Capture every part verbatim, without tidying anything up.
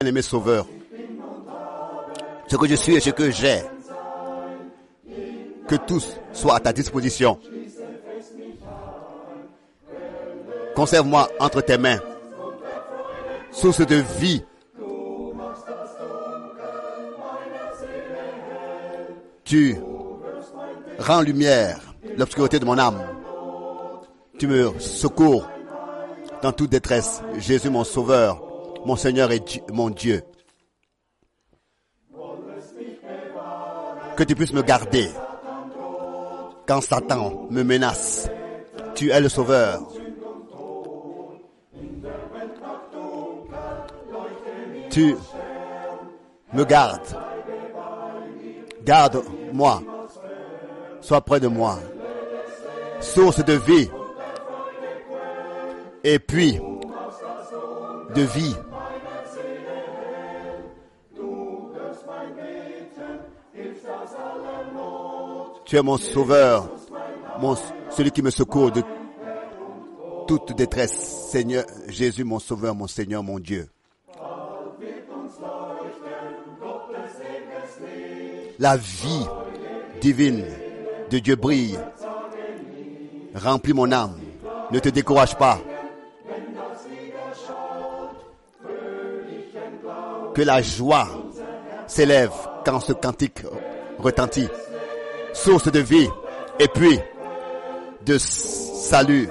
Bien-aimé Sauveur, ce que je suis et ce que j'ai, que tout soit à ta disposition. Conserve-moi entre tes mains, source de vie. Tu rends lumière l'obscurité de mon âme. Tu me secours dans toute détresse. Jésus, mon Sauveur, mon Seigneur et Dieu, mon Dieu. Que tu puisses me garder quand Satan me menace. Tu es le Sauveur. Tu me gardes. Garde-moi. Sois près de moi. Source de vie. Et puis, de vie. Tu es mon sauveur, mon, celui qui me secourt de toute détresse. Seigneur Jésus, mon sauveur, mon Seigneur, mon Dieu. La vie divine de Dieu brille. Remplis mon âme. Ne te décourage pas. Que la joie s'élève quand ce cantique retentit. Source de vie et puis de salut.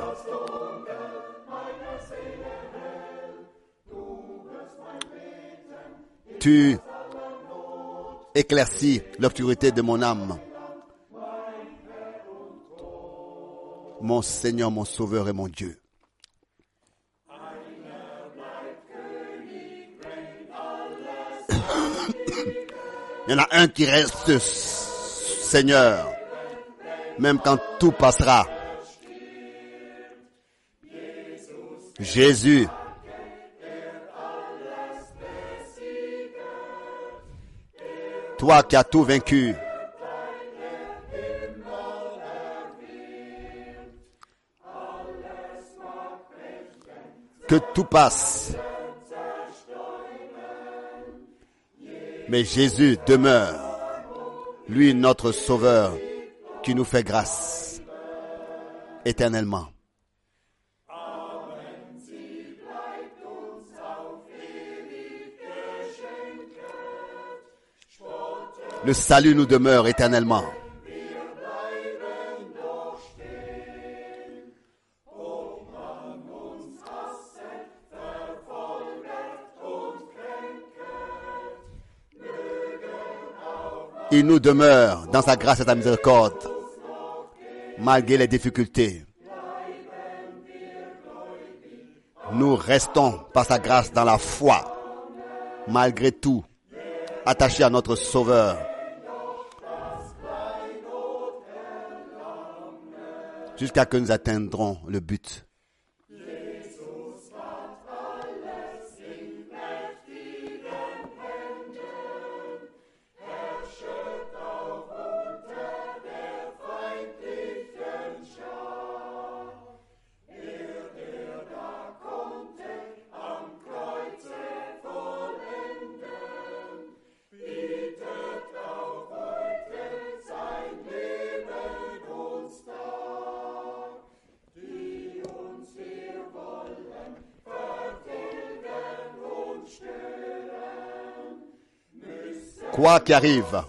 Tu éclaircis l'obscurité de mon âme. Mon Seigneur, mon Sauveur et mon Dieu. Il y en a un qui reste, Seigneur, même quand tout passera. Jésus. Toi qui as tout vaincu. Que tout passe. Mais Jésus demeure, lui notre Sauveur, qui nous fait grâce éternellement. Le salut nous demeure éternellement. Il nous demeure dans sa grâce et sa miséricorde, malgré les difficultés. Nous restons par sa grâce dans la foi, malgré tout, attachés à notre Sauveur. Jusqu'à que nous atteindrons le but. Quoi qu'il arrive,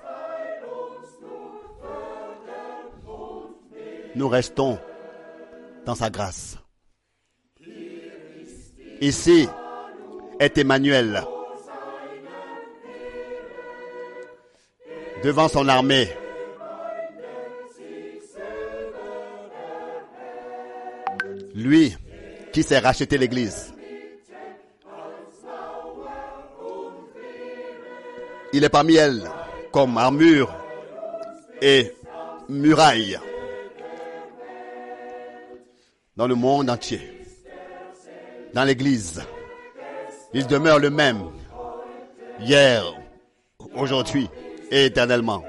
nous restons dans sa grâce. Ici est Emmanuel, devant son armée. Lui qui s'est racheté l'Église. Il est parmi elles comme armure et muraille dans le monde entier, dans l'Église. Il demeure le même hier, aujourd'hui et éternellement.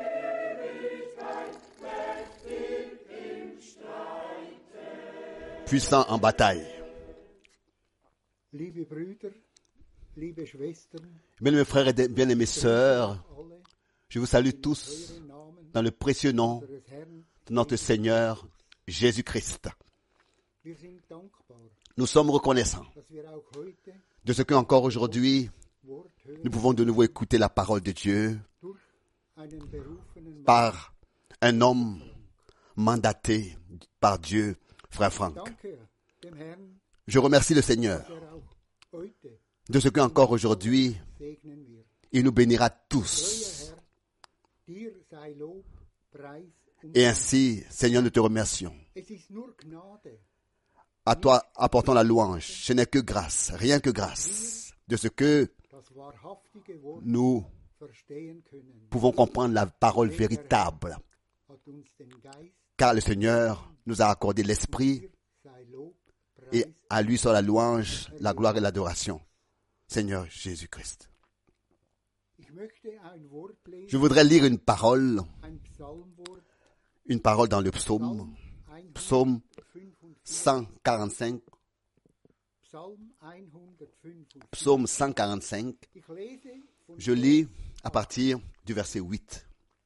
Puissant en bataille. liebe Schwestern, Bien-aimés frères et bien-aimées sœurs, alle je vous salue tous euren Namen dans le précieux nom unseres Herrn. de notre Seigneur Jésus-Christ. Wir sind dankbar, Nous sommes reconnaissants dass wir auch heute de ce qu'encore aujourd'hui, Wort hören nous pouvons de nouveau écouter la parole de Dieu durch einen berufenen Mann. par un homme mandaté par Dieu, frère Franck. Danke dem Herrn, Je remercie le Seigneur dass er auch heute de ce qu'encore aujourd'hui, segnen wird. il nous bénira Treuer tous. Herr, dir sei Lob, Preis und Et Dank. ainsi, Seigneur, nous te remercions. Es ist nur Gnade, À toi apportons la louange. Ce n'est que grâce, rien que grâce, de ce que das wahrhaftige Wort nous verstehen können. pouvons comprendre la parole véritable. Hat uns den Geist, Car le Seigneur nous a accordé l'Esprit dir sei Lob, et Preis. à lui soit la louange, la gloire et l'adoration. Seigneur Jésus-Christ. Ich möchte ein Wort lesen, Je voudrais lire une parole, ein Psalmwort, une parole dans le psaume, psaume hundertfünfundvierzig, cent quarante-cinq, Psalm hundertfünfundvierzig. psaume cent quarante-cinq. Ich lese von Je lis à partir du verset huit.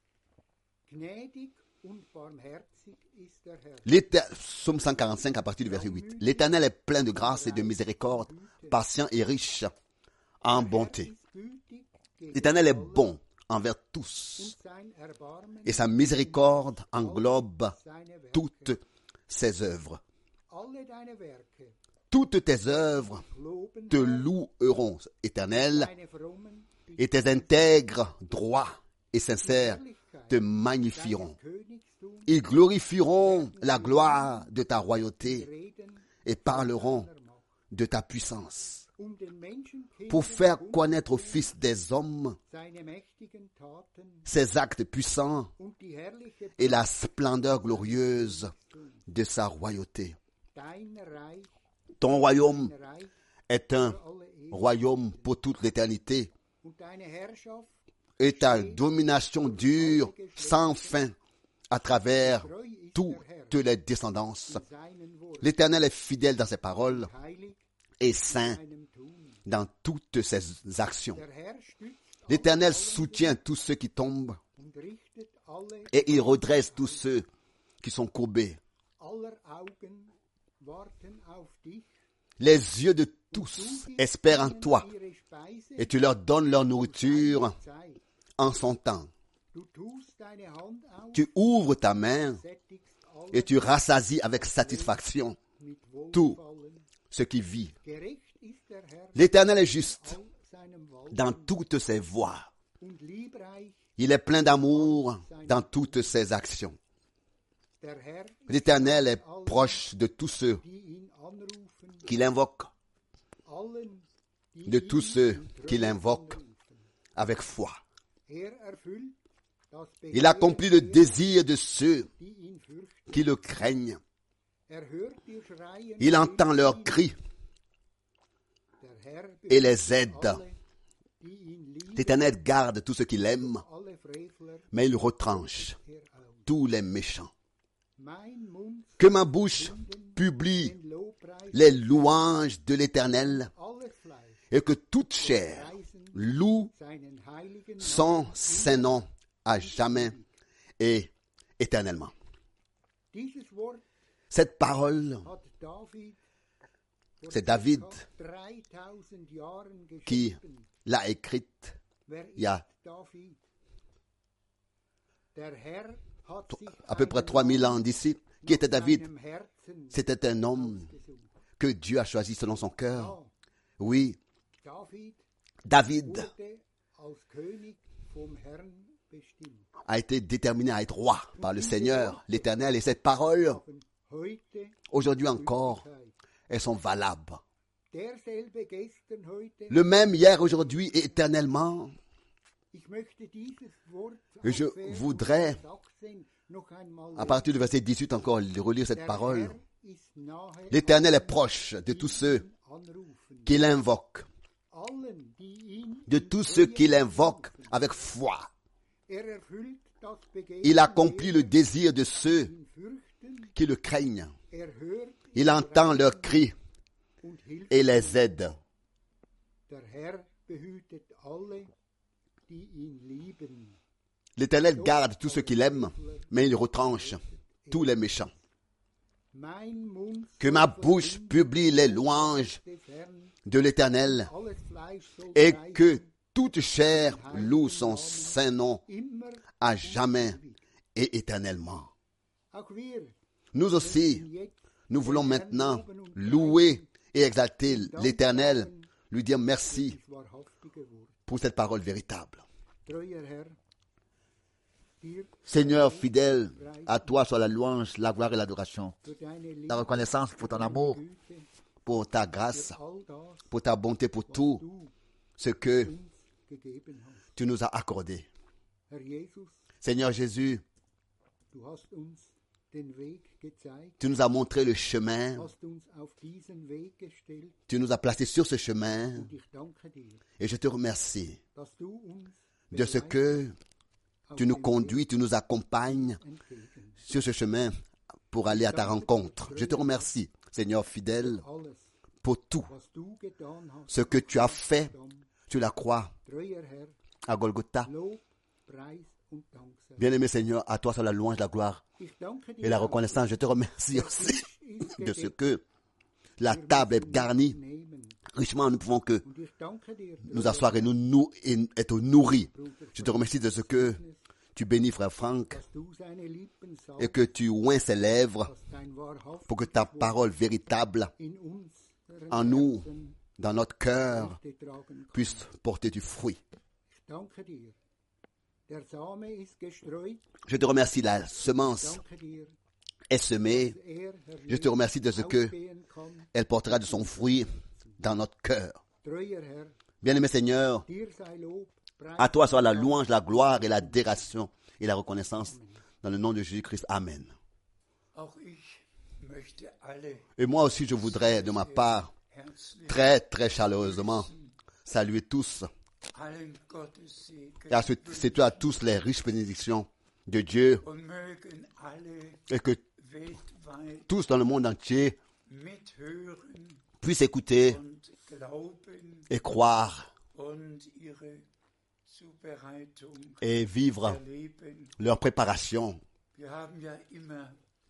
Gnädig und barmherzig ist der Herr. L'éter- Psaume cent quarante-cinq à partir du verset huit. L'Éternel est plein de grâce et de miséricorde, patient et riche en bonté. Ist gütig gegen L'Éternel est bon envers tous und sein Erbarmen et sa miséricorde englobe seine Werke. toutes ses œuvres. Alle deine Werke Toutes tes œuvres loben te loueront, Éternel, deine frommen et tes intègres, droits et sincères Herrlichkeit, te magnifieront. deines Königstum Ils glorifieront la gloire de ta royauté reden et parleront deiner Macht. de ta puissance Um den Menschenkindern pour faire connaître aux fils des hommes seine mächtigen Taten ses actes puissants und die herrliche et la splendeur glorieuse de sa royauté. dein Reich, Ton royaume dein Reich est un für alle Ewigkeit. royaume pour toute l'éternité Und deine Herrschaft et ta domination dure sans fin à travers treu ist toutes der Herr les descendances. in seinen Wort, L'Éternel est fidèle dans ses paroles heilig et in saint seinem Tun. dans toutes ses actions. Der Herr stützt L'Éternel soutient tous ceux qui tombent und richtet alle, et il redresse tous ceux qui sont courbés. aller Augen warten auf dich. Les yeux de tous espèrent en toi Ihre Speise et tu leur donnes leur nourriture Zeit. en son temps. Du tust deine Hand auf, Tu ouvres ta main sättigst alle et tu rassasies avec satisfaction mit tout Wohlgefallen. ce qui vit. Gerecht ist der Herr L'Éternel est juste all seinem Wald dans toutes ses voies. und liebreich. Il est plein d'amour dans toutes ses actions. Der Herr, L'Éternel est proche de tous ceux die ihn anrufen, qui l'invoquent, allen, die de ihn tous ceux in qui Treue l'invoquent anrufen. avec foi. Er erfüllt das Il accomplit le Begehren désir de ceux die ihn fürchten. qui le craignent. Er hört ihr Schreien Il entend und leurs ihn. cris Der Herr et les beschützt aide. alle, die ihn lieben, L'Éternel garde tous ceux qui l'aiment, alle Frevler mais il retranche heraus. tous les méchants. Mein Mund Que ma bouche publie den Lobpreis, les louanges de l'Éternel alles Fleisch et que toute chair loue seinen heiligen son saint nom à jamais et éternellement. Dieses Wort Cette parole, hat David vor c'est David circa dreitausend Jahren qui geschrieben. l'a écrite Wer ist Ja. David? Der Herr hat sich à peu près einen trois mille Mann ans d'ici. Qui était nach David? seinem Herzen C'était un homme ausgesucht. que Dieu a choisi selon son cœur. Ja, Oui, David David wurde als König vom Herrn bestimmt. a été déterminé à être roi par le Seigneur, l'Éternel, et cette parole, Und heute aujourd'hui encore, Gültigkeit. elles sont valables. Derselbe gestern, heute. Le même hier, aujourd'hui et éternellement. Ich möchte dieses Wort Je aus Vers voudrais, achtzehn noch einmal à partir du verset dix-huit encore, relire cette Der parole. Herr ist nahe L'Éternel est allen, proche de die tous ceux ihn anrufen. qui l'invoquent, Allen, die ihn de in tous ceux Treue qui l'invoquent anrufen. avec foi. Er erfüllt das Begehren Il accomplit le derer, désir de ceux die ihn fürchten. qui le craignent. Er hört Il ihr entend leurs Schreien cris und hilft et les aide. Der Herr behütet alle, die ihn lieben. L'Éternel garde tous ceux qui l'aiment, mais il retranche tous les méchants. Mein Mund Que ma bouche publie les louanges des Herrn, de l'Éternel alles Fleisch soll et preisen, que toute chair loue son saint nom immer à jamais et éternellement. auch wir Nous aussi, jetzt nous voulons maintenant louer et exalter l'Éternel, lui dire merci das wahrhaftige Wort. pour cette parole véritable. Treuer Herr, dir Seigneur fidèle, à toi soit la louange, la gloire et l'adoration. für deine Liebe, La reconnaissance pour ton amour, Güte, Pour ta grâce, all das, pour ta bonté, pour tout du ce que uns gegeben hast. tu nous as accordé. Herr Jesus, Seigneur Jésus, du hast uns den Weg gezeigt, tu nous as montré le chemin, hast uns auf diesen Weg gestellt tu nous as placés sur ce chemin und ich danke dir, et je te remercie dass du uns de ce que auf tu nous dem conduis, tu nous accompagnes Weg entgegen. sur ce chemin pour aller à ta rencontre. Je te remercie, Seigneur fidèle, Alles, pour tout was du getan hast, ce que tu as fait dann, sur la croix treuer Herr, à Golgotha. Lob, Preis und Dank sei. Bien-aimé Seigneur, à toi soit la louange, la gloire Ich danke et dir la auch, reconnaissance. Je te remercie aussi ist de ce gedeckt, que la table est garnie nehmen. richement. Nous pouvons que Und ich danke dir, nous asseoir et nous, nous et être nourris. Je te remercie de ce que tu bénis frère Franck dass du seine Lippen et sagst, que tu oins ses lèvres dass dein wahrhaft pour que ta parole véritable in uns en nous, dans notre cœur, Früchte tragen kann. puisse porter du fruit. Ich danke dir. Der Same ist gestreut. Je te remercie, la semence Danke dir, est semée. dass er, Herr Je te remercie de ce que ausgehen kann. elle portera de son fruit dans notre cœur. Treuer Herr, Bien-aimé Seigneur, dir sei Lob, Preis à toi soit la louange, la gloire et l'adoration et la reconnaissance dans le nom de Jésus-Christ. Amen. Auch ich möchte alle Et moi aussi, je voudrais, de ma part, herzlich très, très chaleureusement, saluer tous allen Gottessegen et à ce- c'est à tous les riches bénédictions de Dieu und mögen alle et que weltweit tous dans le monde entier mithören puissent écouter und glauben et croire und ihre Zubereitung et vivre erleben. leur préparation. Wir haben ja immer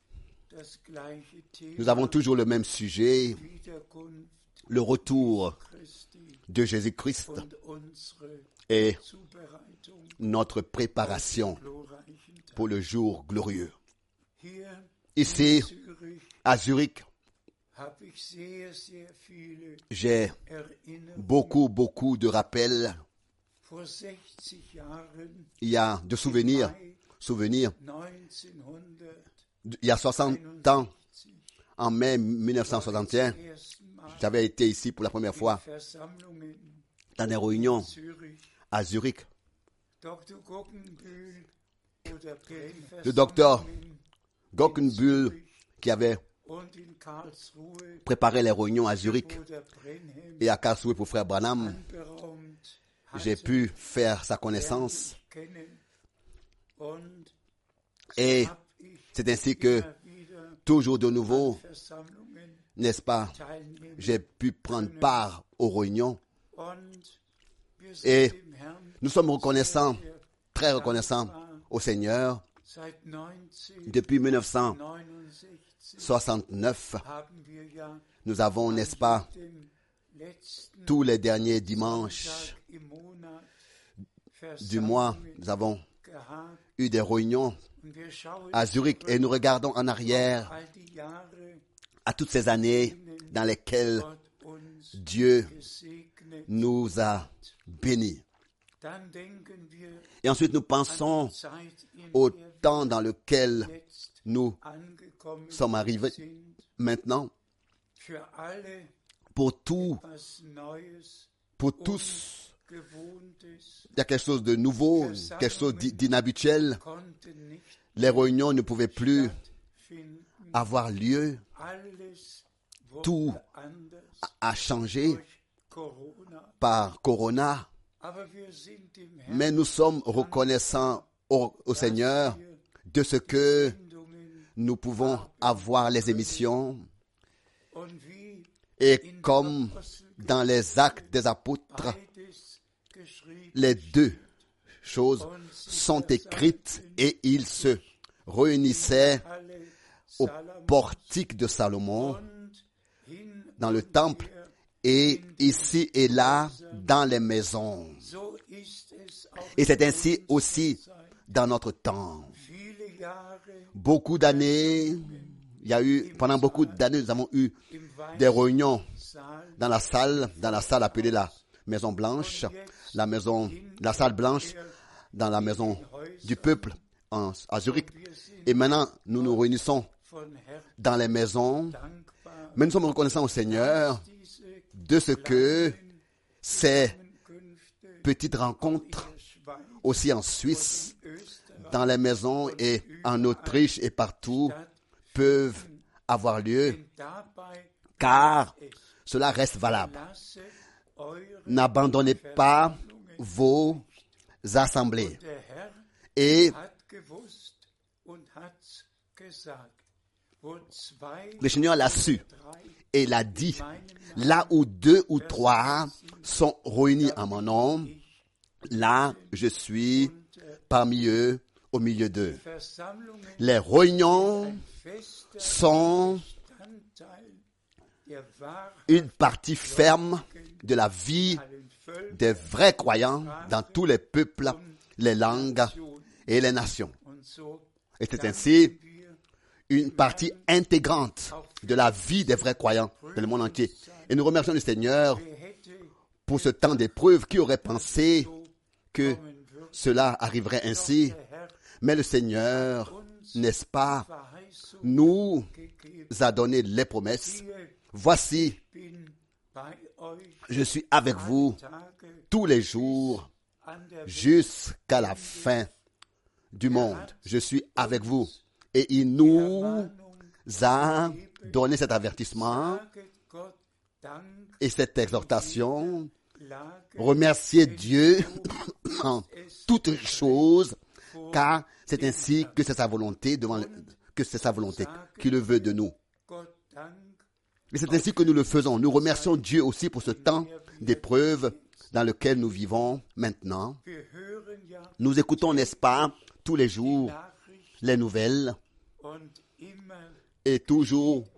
das gleiche Nous Thema, avons toujours le même sujet, Wiederkunft le retour Christi de Jésus-Christ und unsere et Zubereitung notre préparation glorreichen Tag. pour le jour glorieux. Hier Ici, in Zürich à Zurich, habe ich sehr, sehr viele j'ai Erinnerungen. beaucoup, beaucoup de rappels. Vor sechzig Jahren, Il y a de souvenirs, Mai souvenirs, neunzehnhunderteinundsiebzig, il y a soixante ans, en mai mille neuf cent soixante et un, zum ersten Mal j'avais été ici pour la première in fois Versammlungen dans des in réunions Zürich. à Zurich. Doktor Guggenbühl oder Le docteur Versammlungen Gockenbühl, qui avait und in Karlsruhe préparé les réunions à Zurich oder Brenhem et à Karlsruhe pour frère Branham, anberaumt j'ai hatte, pu faire sa connaissance. kennen. Und Et hab ich c'est ainsi que, immer wieder toujours de nouveau, Versammlungen n'est-ce pas, teilnehmen. j'ai pu prendre part aux réunions. Und wir sind Et dem Herrn nous sommes reconnaissants, sehr très reconnaissants au Seigneur. seit Depuis mille neuf cent neunzehnhundertneunundsechzig soixante-neuf, haben wir ja nous avons, n'est-ce pas, dem letzten tous les derniers dimanches Sonntag im Monat du mois, Versammlungen nous avons gehabt. eu des réunions Und wir schauen à Zurich et nous regardons en arrière all die Jahre, à toutes ces années dans lesquelles Gott uns Dieu gesegnet. nous a bénis. Dann denken wir Et ensuite nous an pensons die Zeit, in au der temps dans lequel wir jetzt nous angekommen sommes arrivés sind. maintenant. Für alle Pour tout, was Neues, pour tous, Gewohntes il y a quelque chose de nouveau, quelque chose d'i- d'inhabituel. konnte nicht Les réunions ne pouvaient plus finden. avoir lieu. Alles wurde Tout anders a changé durch Corona. par Corona. Aber wir sind dem Herrn Mais nous sommes reconnaissants au, au Seigneur de ce que Sendungen nous pouvons avoir les émissions. und wie Et in comme der dans les Actes des Apôtres, les deux choses sont écrites et ils se réunissaient au portique de Salomon, dans le temple, et ici et là, dans les maisons. Et c'est ainsi aussi dans notre temps. Beaucoup d'années, il y a eu, pendant beaucoup d'années, nous avons eu des réunions dans la salle, dans la salle appelée la Maison Blanche, la maison, la salle blanche, dans la maison du peuple en, à Zurich. Et maintenant, nous nous réunissons dans les maisons. Mais nous sommes reconnaissants au Seigneur de ce que ces petites rencontres, aussi en Suisse, dans les maisons et en Autriche et partout, peuvent avoir lieu, car cela reste valable. N'abandonnez pas vos assemblées. Et le Seigneur l'a su et l'a dit. Là où deux ou trois sont réunis en mon nom, là je suis parmi eux, au milieu d'eux. Les réunions sont une partie ferme de la vie des vrais croyants dans tous les peuples, les langues et les nations. Et c'est ainsi une partie intégrante de la vie des vrais croyants dans le monde entier. Et nous remercions le Seigneur pour ce temps d'épreuve. Qui aurait pensé que cela arriverait ainsi? Mais le Seigneur, n'est-ce pas, nous a donné les promesses. Voici, je suis avec vous tous les jours jusqu'à la fin du monde. Je suis avec vous. Et il nous a donné cet avertissement et cette exhortation. Remerciez Dieu en toutes choses, car c'est ainsi que c'est sa volonté, devant, que c'est sa volonté qui le veut de nous. Et c'est ainsi que nous le faisons. Nous remercions Dieu aussi pour ce temps d'épreuve dans lequel nous vivons maintenant. Nous écoutons, n'est-ce pas, tous les jours les nouvelles et toujours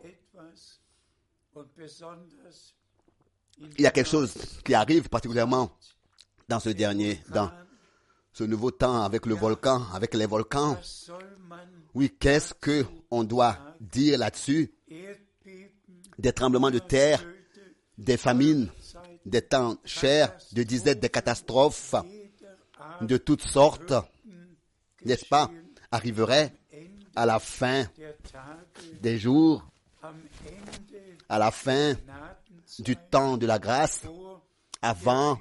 il y a quelque chose qui arrive particulièrement dans ce dernier, dans ce nouveau temps avec le volcan, avec les volcans. Oui, qu'est-ce que on doit dire là-dessus? Des tremblements de terre, des famines, des temps chers, de disettes, des catastrophes de toutes sortes, n'est-ce pas, arriveraient à la fin des jours, à la fin du temps de la grâce, avant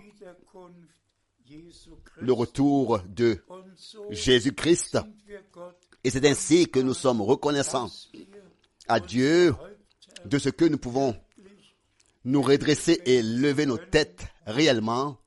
le retour de Jésus-Christ. Et c'est ainsi que nous sommes reconnaissants à Dieu de ce que nous pouvons nous redresser et lever nos têtes réellement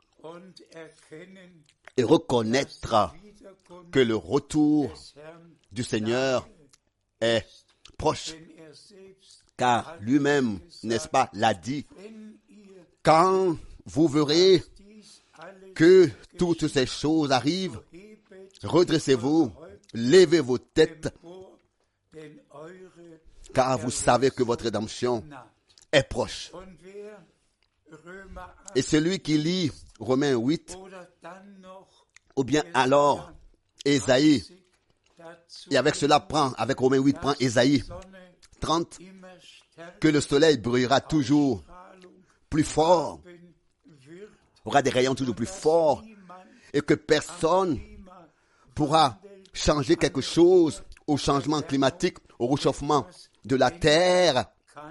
et reconnaître que le retour du Seigneur est proche. Car lui-même, n'est-ce pas, l'a dit, quand vous verrez que toutes ces choses arrivent, redressez-vous, levez vos têtes, car vous savez que votre rédemption est proche. Et celui qui lit Romains huit, ou bien alors Ésaïe, et avec cela prend, avec Romains huit, prend Ésaïe trente, que le soleil brillera toujours plus fort, aura des rayons toujours plus forts, et que personne pourra changer quelque chose au changement climatique, au réchauffement de la terre.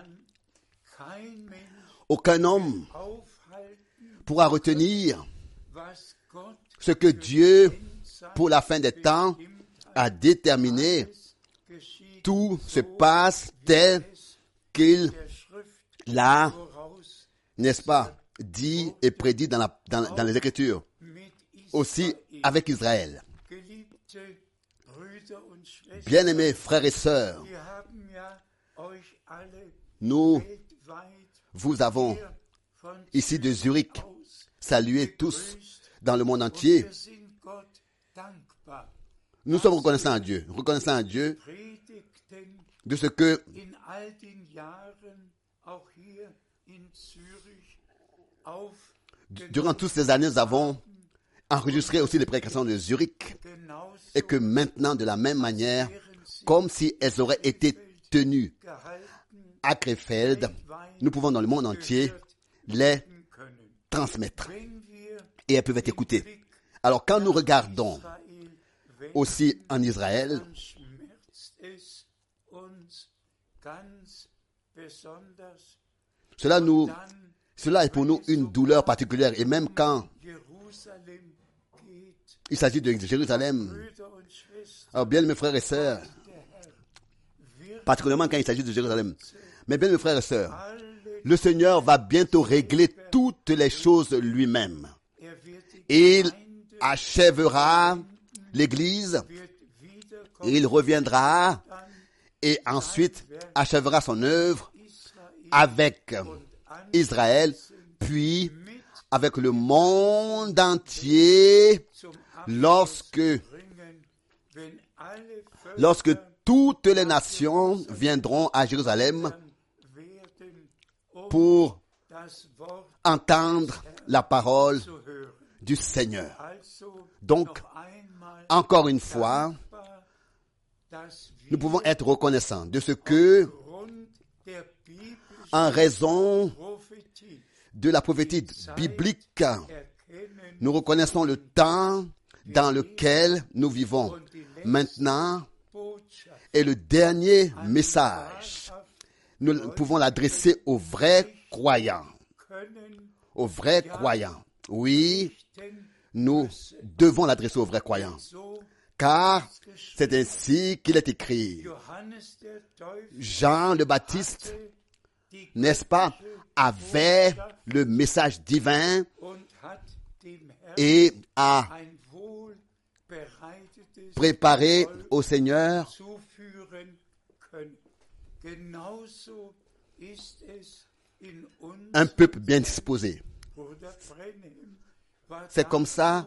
Aucun homme pourra retenir ce que Dieu, pour la fin des temps, a déterminé. Tout se passe tel qu'il l'a, n'est-ce pas, dit et prédit dans, la, dans, dans les Écritures. Aussi avec Israël. Bien-aimés frères et sœurs, nous vous avons ici de Zurich. Saluez tous dans le monde entier. Nous sommes reconnaissants à Dieu, reconnaissants à Dieu de ce que durant toutes ces années, nous avons enregistré aussi les prédications de Zurich et que maintenant, de la même manière, comme si elles auraient été tenues à Krefeld, nous pouvons dans le monde entier les transmettre et elles peuvent être écoutées. Alors quand nous regardons aussi en Israël, cela nous, cela est pour nous une douleur particulière. Et même quand il s'agit de Jérusalem, alors bien mes frères et sœurs, particulièrement quand il s'agit de Jérusalem, mais bien mes frères et sœurs, le Seigneur va bientôt régler toutes les choses lui-même. Il achèvera l'Église, il reviendra et ensuite achèvera son œuvre avec Israël, puis avec le monde entier, lorsque, lorsque toutes les nations viendront à Jérusalem pour entendre la parole du Seigneur. Donc, encore une fois, nous pouvons être reconnaissants de ce que, en raison de la prophétie biblique, nous reconnaissons le temps dans lequel nous vivons maintenant et le dernier message. Nous pouvons l'adresser aux vrais croyants. Aux vrais croyants. Oui, nous devons l'adresser aux vrais croyants. Car c'est ainsi qu'il est écrit. Jean le Baptiste, n'est-ce pas, avait le message divin et a préparé au Seigneur un peuple bien disposé. C'est comme ça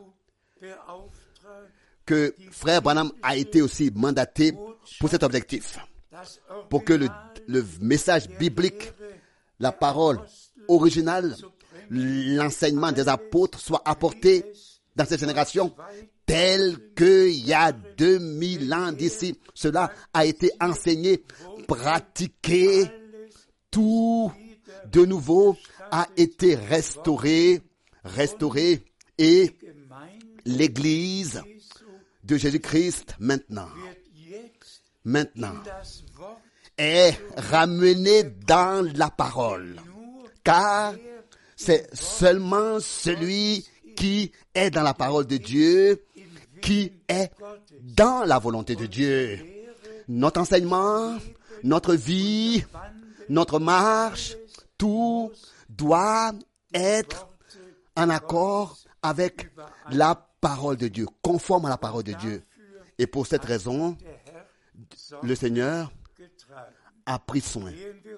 que Frère Branham a été aussi mandaté pour cet objectif, pour que le, le message biblique, la parole originale, l'enseignement des apôtres soit apporté dans cette génération tel qu'il y a deux mille ans d'ici. Cela a été enseigné, pratiqué, tout de nouveau a été restauré, restauré et l'Église de Jésus-Christ maintenant, maintenant est ramenée dans la parole, car c'est seulement celui qui est dans la parole de Dieu qui est dans la volonté de Dieu. Notre enseignement, notre vie, notre marche, tout doit être en accord avec la parole de Dieu, conforme à la parole de Dieu. Et pour cette raison, le Seigneur a pris soin.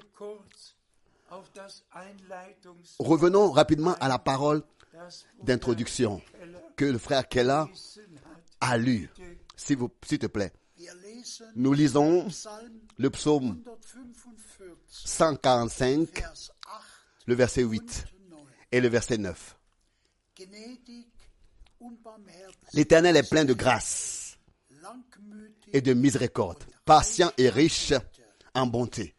Revenons rapidement à la parole d'introduction que le frère Keller a lu. S'il vous, s'il te plaît. Nous lisons le psaume cent quarante-cinq, le verset huit et le verset neuf. L'Éternel est plein de grâce et de miséricorde, patient et riche en bonté.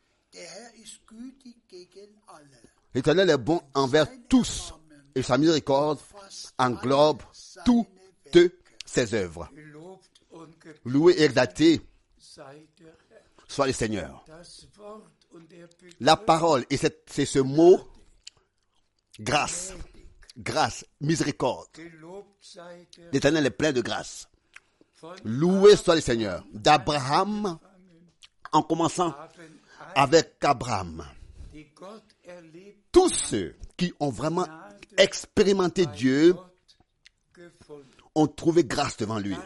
L'Éternel est bon envers tous et sa miséricorde englobe toutes ses œuvres. Loué et exalté soit le Seigneur. La parole, et c'est, c'est ce mot, grâce, grâce, miséricorde. L'Éternel est plein de grâce. Loué soit le Seigneur. D'Abraham, en commençant avec Abraham. Tous ceux qui ont vraiment expérimenté Dieu ont trouvé grâce devant lui.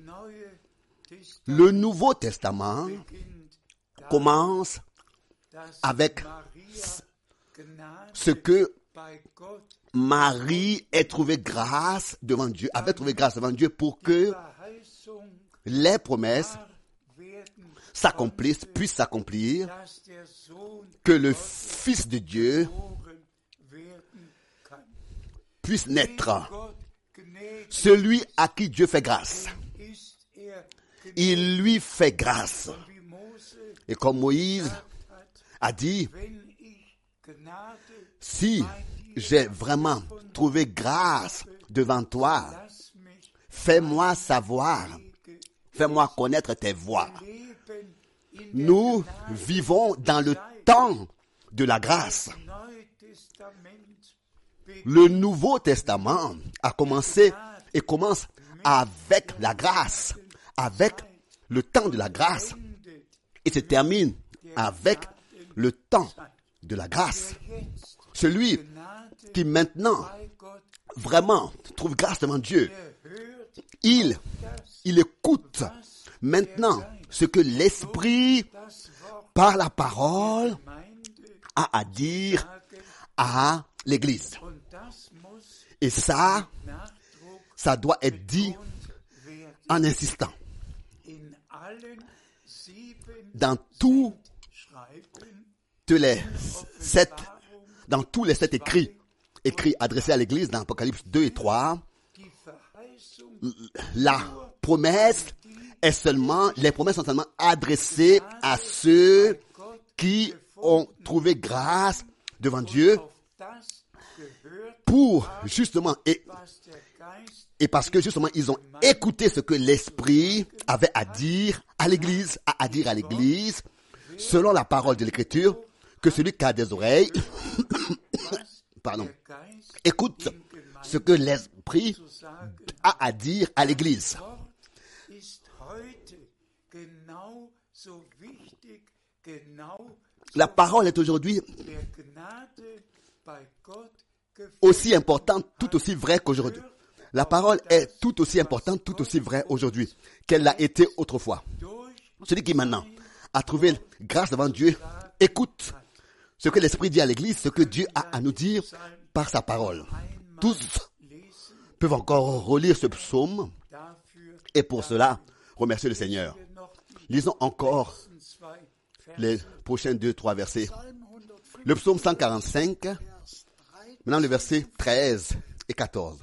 Le Nouveau Testament commence avec ce que Marie ait trouvé grâce devant Dieu, avait trouvé grâce devant Dieu pour que les promesses s'accomplissent, puissent s'accomplir, que le Fils de Dieu puisse naître. Celui à qui Dieu fait grâce, il lui fait grâce. Et comme Moïse a dit, si j'ai vraiment trouvé grâce devant toi, fais-moi savoir, fais-moi connaître tes voies. Nous vivons dans le temps de la grâce. Le Nouveau Testament a commencé et commence avec la grâce, avec le temps de la grâce, et se termine avec le temps de la grâce. Celui qui maintenant vraiment trouve grâce devant Dieu, il, il écoute maintenant ce que l'Esprit, par la parole, a à dire à l'Église. Et ça, ça doit être dit en insistant. Dans tous les sept, dans tous les sept écrits, écrits adressés à l'Église dans Apocalypse deux et trois, la promesse est seulement, les promesses sont seulement adressées à ceux qui ont trouvé grâce devant Dieu pour justement, et, et parce que justement ils ont écouté ce que l'Esprit avait à dire à l'Église, a à dire à l'Église, selon la parole de l'Écriture, que celui qui a des oreilles, pardon, écoute ce que l'Esprit a à dire à l'Église. La parole est aujourd'hui aussi importante, tout aussi vraie qu'aujourd'hui. La parole est tout aussi importante, tout aussi vraie aujourd'hui qu'elle l'a été autrefois. Celui qui maintenant a trouvé grâce devant Dieu, écoute ce que l'Esprit dit à l'Église, ce que Dieu a à nous dire par sa parole. Tous peuvent encore relire ce psaume et pour cela, remercier le Seigneur. Lisons encore les prochains deux, trois versets. Le psaume cent quarante-cinq, maintenant le verset treize et quatorze.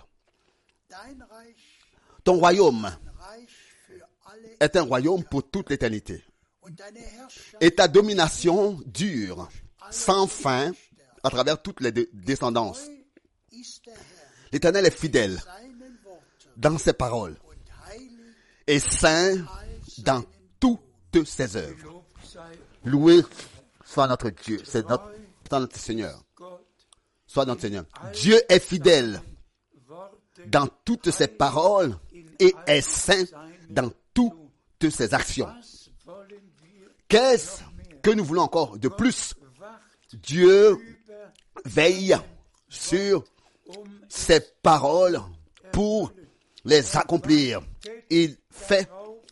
Ton royaume est un royaume pour toute l'éternité. Et ta domination dure sans fin à travers toutes les descendances. L'Éternel est fidèle dans ses paroles et saint dans toutes ses œuvres. Loué soit notre Dieu, c'est notre, notre Seigneur. Soit notre Seigneur. Dieu est fidèle dans toutes ses paroles et est saint dans toutes ses actions. Qu'est-ce que nous voulons encore de plus? Dieu veille sur ses paroles pour les accomplir. Il fait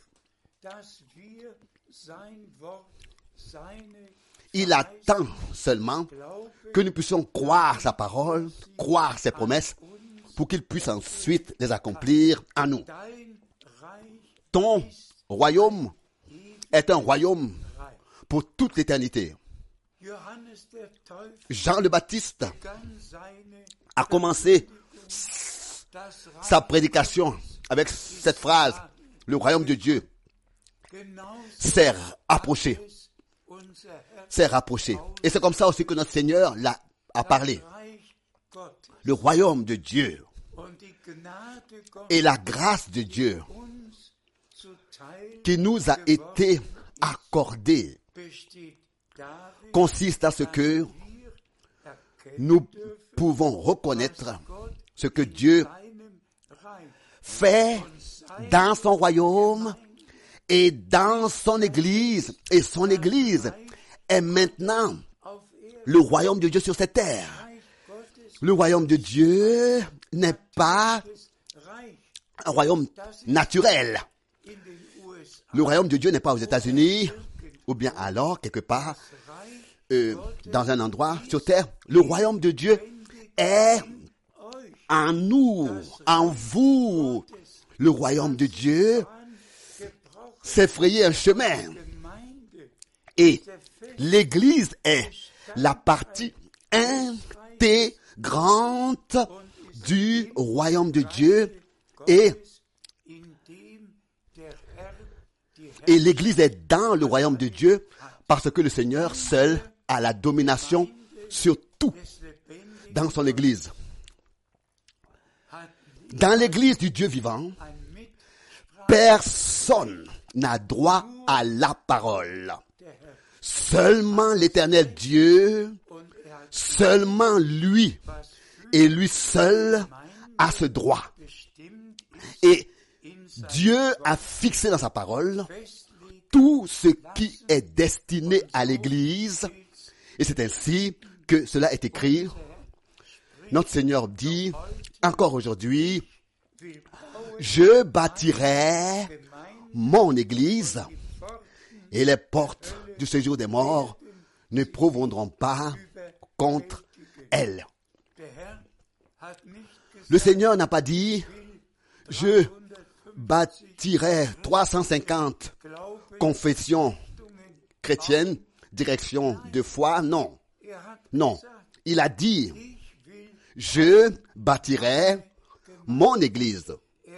Il attend seulement que nous puissions croire sa parole, croire ses promesses, pour qu'il puisse ensuite les accomplir à nous. Ton royaume est un royaume pour toute l'éternité. Jean le Baptiste a commencé sa prédication avec cette phrase: le royaume de Dieu s'est approché. s'est rapproché. Et c'est comme ça aussi que notre Seigneur l'a, a parlé. Le royaume de Dieu et la grâce de Dieu qui nous a été accordée consiste à ce que nous pouvons reconnaître ce que Dieu fait dans son royaume et dans son Église. Et son Église est maintenant le royaume de Dieu sur cette terre. Le royaume de Dieu n'est pas un royaume naturel. Le royaume de Dieu n'est pas aux États-Unis ou bien alors quelque part euh, dans un endroit sur terre. Le royaume de Dieu est en nous, en vous. Le royaume de Dieu s'est frayé un chemin. Et l'Église est la partie intégrante du royaume de Dieu. Et, et l'Église est dans le royaume de Dieu parce que le Seigneur seul a la domination sur tout dans son Église. Dans l'Église du Dieu vivant, personne n'a droit à la parole. Seulement l'Éternel Dieu, seulement lui, et lui seul a ce droit. Et Dieu a fixé dans sa parole tout ce qui est destiné à l'Église, et c'est ainsi que cela est écrit. Notre Seigneur dit, encore aujourd'hui, je bâtirai mon Église et les portes du séjour des morts ne prévaudront pas contre elle. Le Seigneur n'a pas dit, je bâtirai trois cent cinquante confessions chrétiennes, direction de foi. Non, non. Il a dit, je bâtirai mon Église.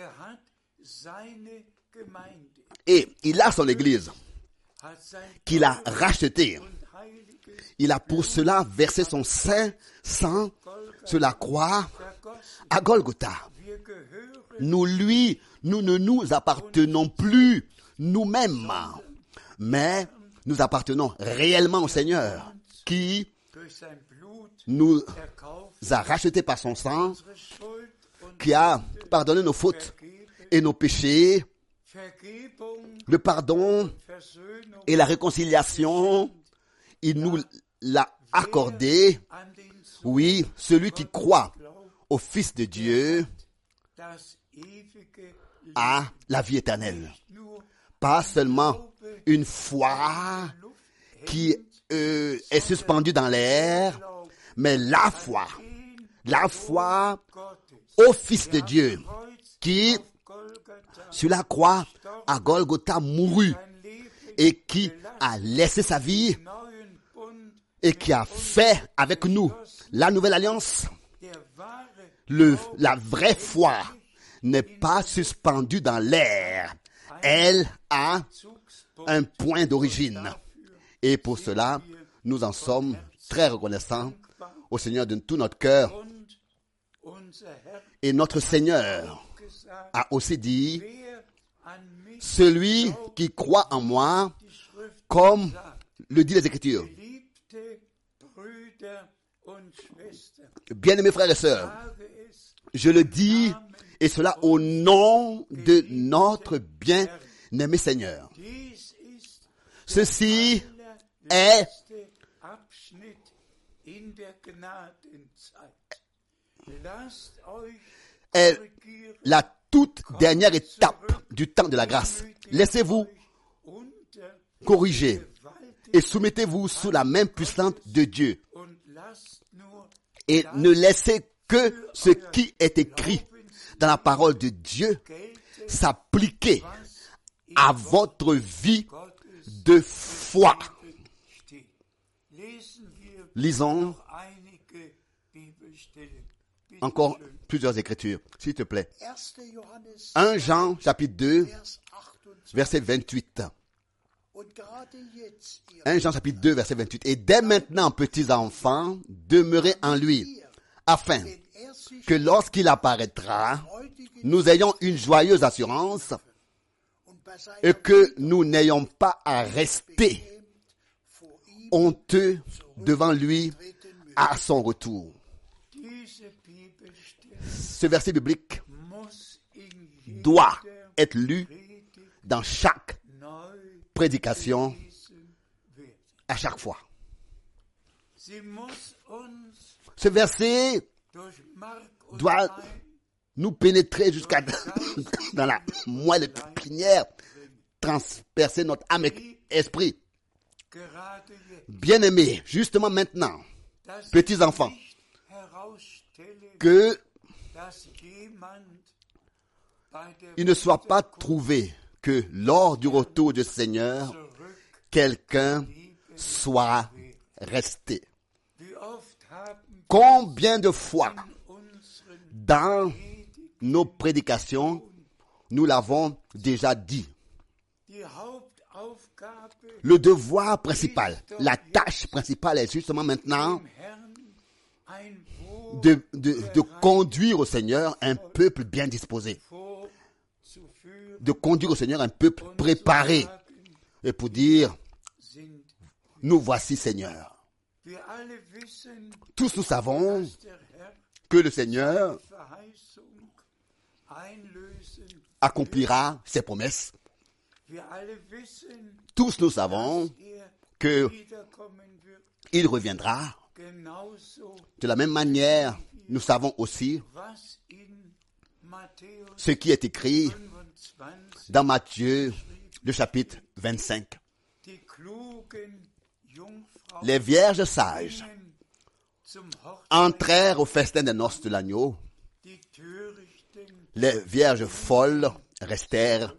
Et il a son Église qu'il a rachetée. Il a pour cela versé son saint sang sur la croix à Golgotha. Nous lui, nous ne nous appartenons plus nous-mêmes, mais nous appartenons réellement au Seigneur qui nous a rachetés par son sang, qui a pardonné nos fautes et nos péchés, le pardon et la réconciliation, il nous l'a accordé. Oui, celui qui croit au Fils de Dieu a la vie éternelle. Pas seulement une foi qui euh, est suspendue dans l'air, mais la foi, la foi au Fils de Dieu qui, sur la croix, à Golgotha, mourut et qui a laissé sa vie et qui a fait avec nous la nouvelle alliance. Le, la vraie foi n'est pas suspendue dans l'air. Elle a un point d'origine. Et pour cela, nous en sommes très reconnaissants au Seigneur de tout notre cœur. Et notre Seigneur a aussi dit, celui qui croit en moi, comme le dit les Écritures. Bien-aimés frères et sœurs, je le dis, et cela au nom de notre bien-aimé Seigneur. Ceci est, est la toute dernière étape du temps de la grâce. Laissez-vous corriger et soumettez-vous sous la main puissante de Dieu. Et ne laissez que ce qui est écrit dans la parole de Dieu s'appliquer à votre vie de foi. Lisons encore plusieurs écritures, s'il te plaît. premier Jean, chapitre deux, verset vingt-huit. premier Jean, chapitre deux, verset vingt-huit. Et dès maintenant, petits enfants, demeurez en lui, afin que lorsqu'il apparaîtra, nous ayons une joyeuse assurance et que nous n'ayons pas à rester honteux devant lui à son retour. Ce verset biblique doit être lu dans chaque prédication, à chaque fois. Ce verset doit nous pénétrer jusqu'à dans la moelle épinière, transpercer notre âme et esprit. Bien-aimés, justement maintenant, petits enfants, que dass jemand bei der il ne soit pas trouvé que lors du retour du Seigneur, quelqu'un soit resté. Wie oft haben Combien de fois unseren dans nos prédications, nous l'avons déjà dit. die Hauptaufgabe Le devoir principal, la tâche principale est justement maintenant dem Herrn ein Wohl de, de, de conduire au Seigneur un peuple bien disposé, vorzuführen de conduire au Seigneur un peuple und préparé, zu sagen, et pour dire, sind. nous voici Seigneur. Wir alle wissen, Tous nous savons dass der Herr que le Seigneur Verheißung einlösen. accomplira ses promesses. Wir alle wissen, Tous nous savons dass er que wiederkommen wird. il reviendra. Genauso, De la même manière, nous savons aussi was in Matthäus ce qui est écrit fünfundzwanzig dans Matthieu, le chapitre vingt-cinq. die klugen Jungfrauen Les vierges sages gingen zum Hochzeit, entrèrent au festin des noces de l'agneau. die Törichten. Les vierges folles restèrent.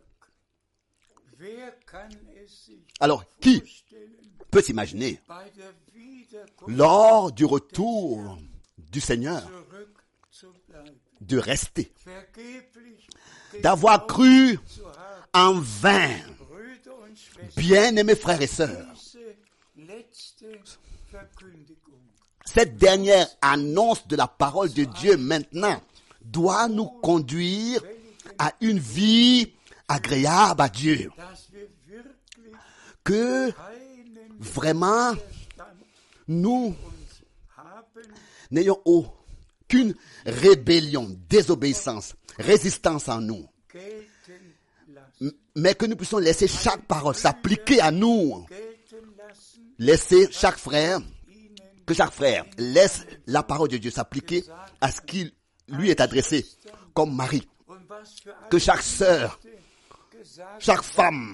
Wer kann es sich Alors, qui vorstellen, peut s'imaginer, bei der Wiederkunft lors du retour du Seigneur, zurückzubleiben? de rester, Vergeblich d'avoir cru zu haben, en vain, Brüder und Schwestern, bien-aimés frères et sœurs, diese letzte Verkündigung cette dernière annonce de la parole de Dieu maintenant doit nous conduire à une vie agréable à Dieu. dass wir wirklich Que keinen vraiment Verstand nous uns haben, n'ayons aucune rébellion, désobéissance, résistance en nous, gelten lassen. mais que nous puissions laisser chaque parole s'appliquer à nous. Gelten lassen Laisser chaque frère, ihnen que chaque frère laisse la parole de Dieu s'appliquer à ce qui lui est adressé, comme Marie. und was für Que alle chaque sœur, gesagt chaque femme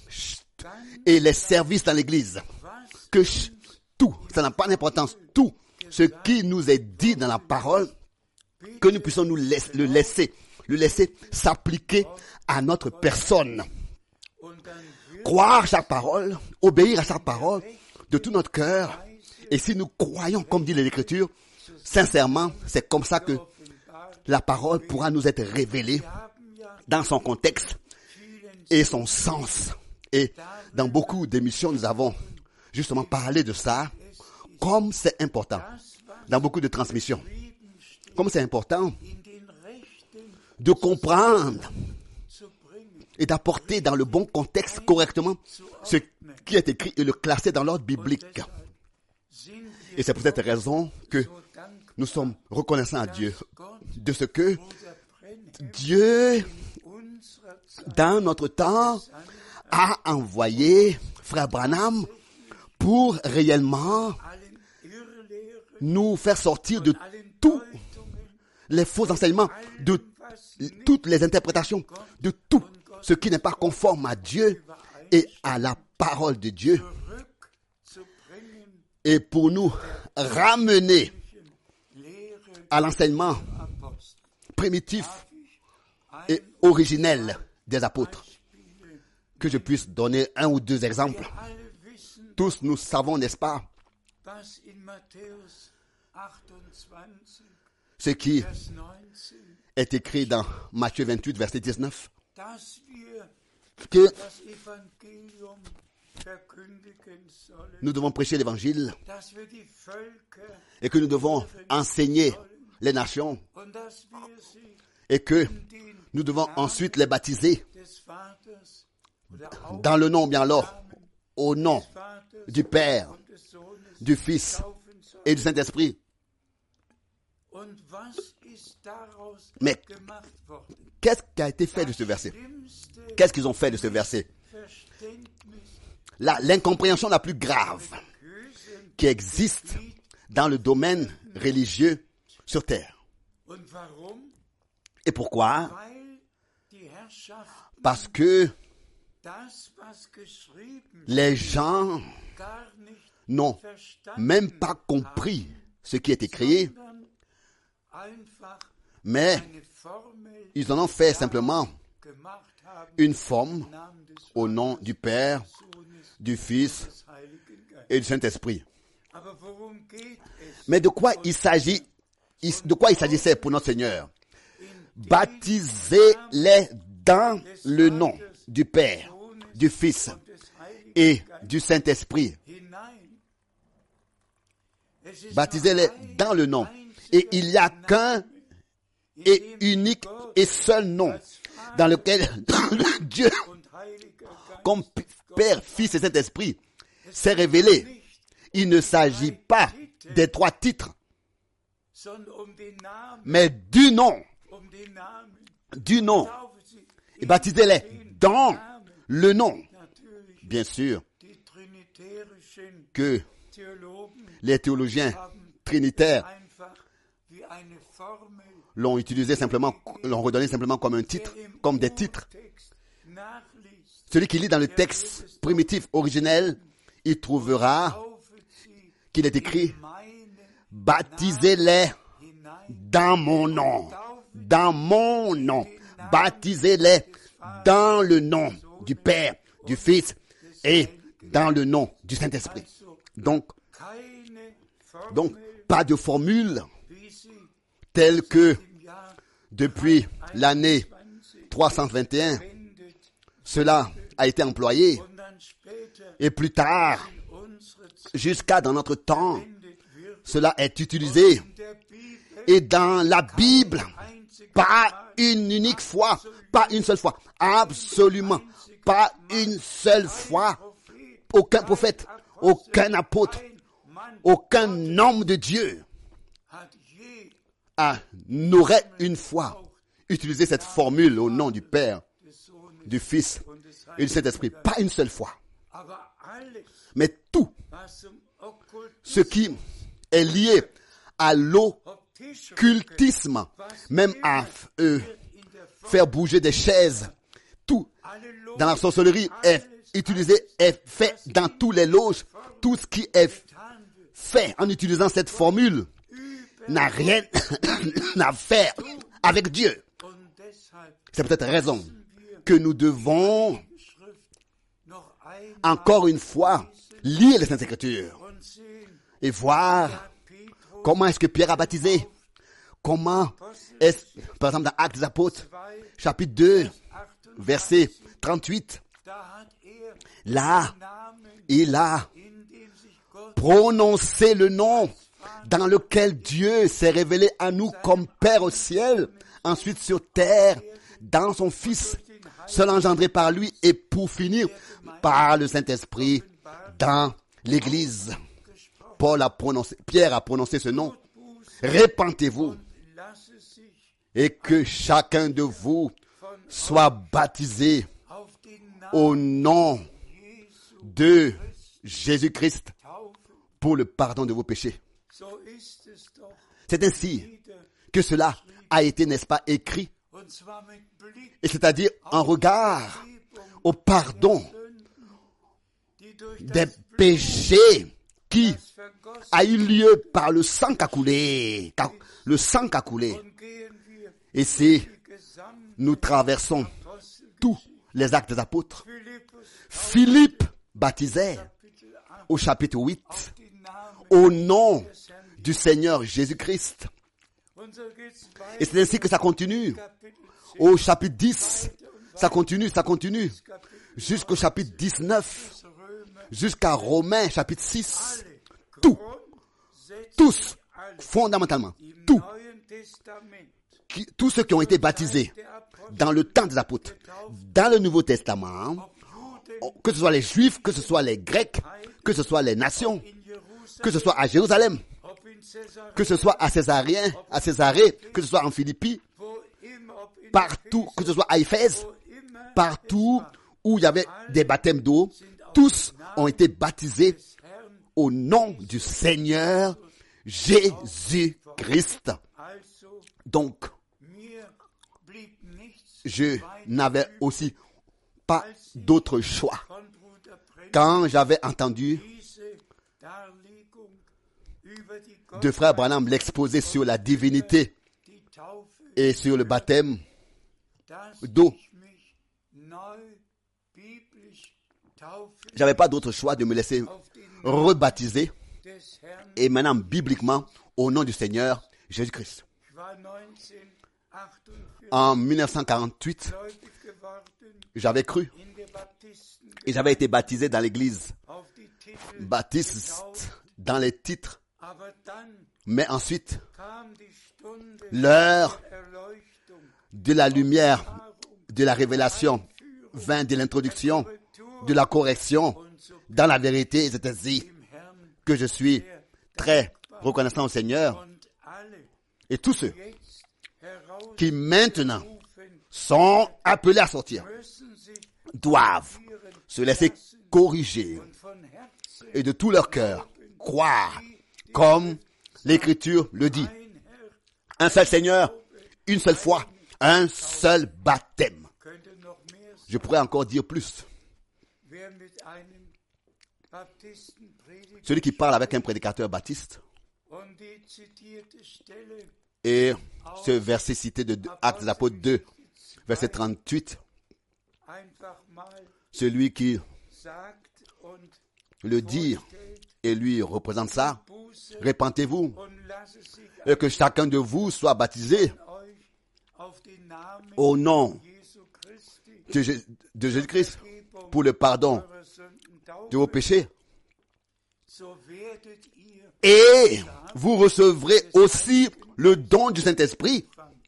et les services dans l'église, was que ch- tout, ça n'a pas d'importance, tout ce qui nous est dit dans la parole, que nous puissions nous laisser, le laisser, le laisser s'appliquer à notre personne. und dann wird Croire chaque parole, obéir à chaque parole de tout notre cœur. Et si nous croyons, comme dit l'Écriture, sincèrement, c'est comme ça que offenbar. la parole pourra nous être révélée Wir haben ja dans son contexte vielen et son sens. Et dans beaucoup d'émissions, nous avons justement parlé de ça, comme c'est important. das, was Dans beaucoup de transmissions, geschrieben steht, comme c'est important in den rechten de comprendre zu bringen. et d'apporter dans le bon contexte correctement ce qui est écrit et le classer dans l'ordre biblique. Deshalb sind Et wir c'est pour cette raison que so dankbar, nous sommes reconnaissants à Dieu Gott, de ce que Bruder Brenhem, Dieu, in unserer Zeit dans notre temps, a envoyé Frère Branham pour réellement allen Irrlehren, nous faire sortir de allen tous Deutungen, les faux enseignements, de was toutes les interprétations, de tout ce qui n'est pas conforme à Dieu et à la parole de Dieu, zurückzubringen, et pour nous ramener Lehre à l'enseignement Apostel. primitif Ich et originel des apôtres. Que je puisse donner un ou deux exemples. alle wissen, Tous nous savons, n'est-ce pas, was in Matthäus achtundzwanzig, ce qui Vers neunzehn, est écrit dans Matthieu vingt-huit, verset dix-neuf, dass wir que das Evangelium verkündigen sollen, nous devons prêcher l'évangile dass wir die Völker et que nous devons enseigner les nations und dass wir sie et que in den nous devons ensuite les baptiser des Vaters oder auch dans le nom, bien alors, au nom des Vaters du Père, und des Sohnes du Fils taufen sollen. et du Saint-Esprit. Und was ist daraus Mais gemacht worden? qu'est-ce qui a été fait de ce verset? Schlimmste Qu'est-ce qu'ils ont fait de ce verset? Verständnis La- L'incompréhension la plus grave Bösen. qui existe dans le domaine religieux sur terre. Und warum? Et pourquoi? Weil die Herrschaft Parce que das, was geschrieben les gens gar nicht n'ont verstanden, même pas compris ce qui est écrit, sondern Mais ils en ont fait simplement une forme au nom du Père, du Fils et du Saint-Esprit. Mais de quoi il s'agit, de quoi il s'agissait pour notre Seigneur? Baptisez-les dans le nom du Père, du Fils et du Saint-Esprit. Baptisez-les dans le nom. Et il n'y a qu'un et unique et seul nom dans lequel Dieu, comme Père, Fils et Saint-Esprit, s'est révélé. Il ne s'agit pas des trois titres, mais du nom. Du nom. Et baptisez-les dans le nom. Bien sûr que les théologiens trinitaires l'ont utilisé simplement, l'ont redonné simplement comme un titre, comme des titres. Celui qui lit dans le texte primitif originel, il trouvera qu'il est écrit « Baptisez-les dans mon nom ». Dans mon nom. Baptisez-les dans le nom du Père, du Fils et dans le nom du Saint-Esprit. Donc, donc, pas de formule telle que depuis l'année trois cent vingt et un, cela a été employé. Et plus tard, jusqu'à dans notre temps, cela est utilisé. Et dans la Bible, pas une unique fois, pas une seule fois, absolument pas une seule fois, aucun prophète, aucun apôtre, aucun homme de Dieu a, n'aurait une fois utilisé cette formule au nom du Père, du Fils et du Saint-Esprit. Pas une seule fois. Mais tout ce qui est lié à l'occultisme, même à euh, faire bouger des chaises, tout dans la sorcellerie est utilisé, est fait dans tous les loges. Tout ce qui est fait en utilisant cette formule n'a rien à faire avec Dieu. C'est peut-être raison que nous devons encore une fois lire les Saintes Écritures et voir comment est-ce que Pierre a baptisé. Comment est-ce, par exemple dans Actes des Apôtres, chapitre deux, verset trente-huit, là, il a prononcé le nom dans lequel Dieu s'est révélé à nous comme Père au ciel, ensuite sur terre, dans son Fils, seul engendré par lui, et pour finir, par le Saint-Esprit, dans l'Église. Paul a prononcé, Pierre a prononcé ce nom. Répentez-vous et que chacun de vous soit baptisé au nom de Jésus-Christ pour le pardon de vos péchés. C'est ainsi que cela a été, n'est-ce pas, écrit, et c'est-à-dire en regard au pardon des péchés qui a eu lieu par le sang qu'a coulé, le sang qu'a coulé. Et si nous traversons tous les actes des apôtres, Philippe baptisait au chapitre huit au nom du Seigneur Jésus-Christ. Et c'est ainsi que ça continue. Au chapitre dix, ça continue, ça continue, jusqu'au chapitre dix-neuf, jusqu'à Romains chapitre six. Tout, tous, fondamentalement, tout, qui, tous ceux qui ont été baptisés dans le temps des apôtres, dans le Nouveau Testament, que ce soit les Juifs, que ce soit les Grecs, que ce soit les nations, que ce soit à Jérusalem, que ce soit à Césarien, à Césarée, que ce soit en Philippi, partout, que ce soit à Éphèse, partout où il y avait des baptêmes d'eau, tous ont été baptisés au nom du Seigneur Jésus-Christ. Donc, je n'avais aussi pas d'autre choix. Quand j'avais entendu de frère Branham l'exposer sur la divinité et sur le baptême dass d'eau. ich mich neu biblisch taufen J'avais pas d'autre choix de me laisser auf den Namen rebaptiser des Herrn. et maintenant bibliquement au nom du Seigneur Jésus-Christ. Ich war neunzehnhundertachtundvierzig En mille neuf cent quarante-huit, gläubig geworden j'avais cru in der Baptisten et j'avais été baptisé dans l'église auf die Titel. baptiste dans les titres. Aber dann Mais ensuite, kam die Stunde l'heure der Erleuchtung, de la lumière, de la révélation, vint de l'introduction, de la correction dans la vérité. C'est ainsi dem Herrn que je suis très reconnaissant au Seigneur und alle et tous ceux jetzt herausrufen, qui maintenant sont appelés à sortir müssen sich doivent se laisser corriger und von Herzen et de tout leur cœur croire comme l'Écriture le dit. ein Herr Un seul Seigneur, une seule foi, un seul baptême. könnte noch mehr sein. Je pourrais encore dire plus. Wer mit einem Baptisten predigt Celui qui parle avec un prédicateur baptiste und die zitierte Stelle et ce verset cité de Actes des Apôtres deux, verset trente-huit, einfach mal celui qui sagt und le dit et lui représente ça, Buße répentez-vous und lasse sich et que chacun de vous soit baptisé euch auf den Namen au nom Jesu Christi de, Jé- de Jésus-Christ pour le pardon eurer Sünden de vos taufe, péchés. so werdet ihr Et vous recevrez aussi le don du Saint-Esprit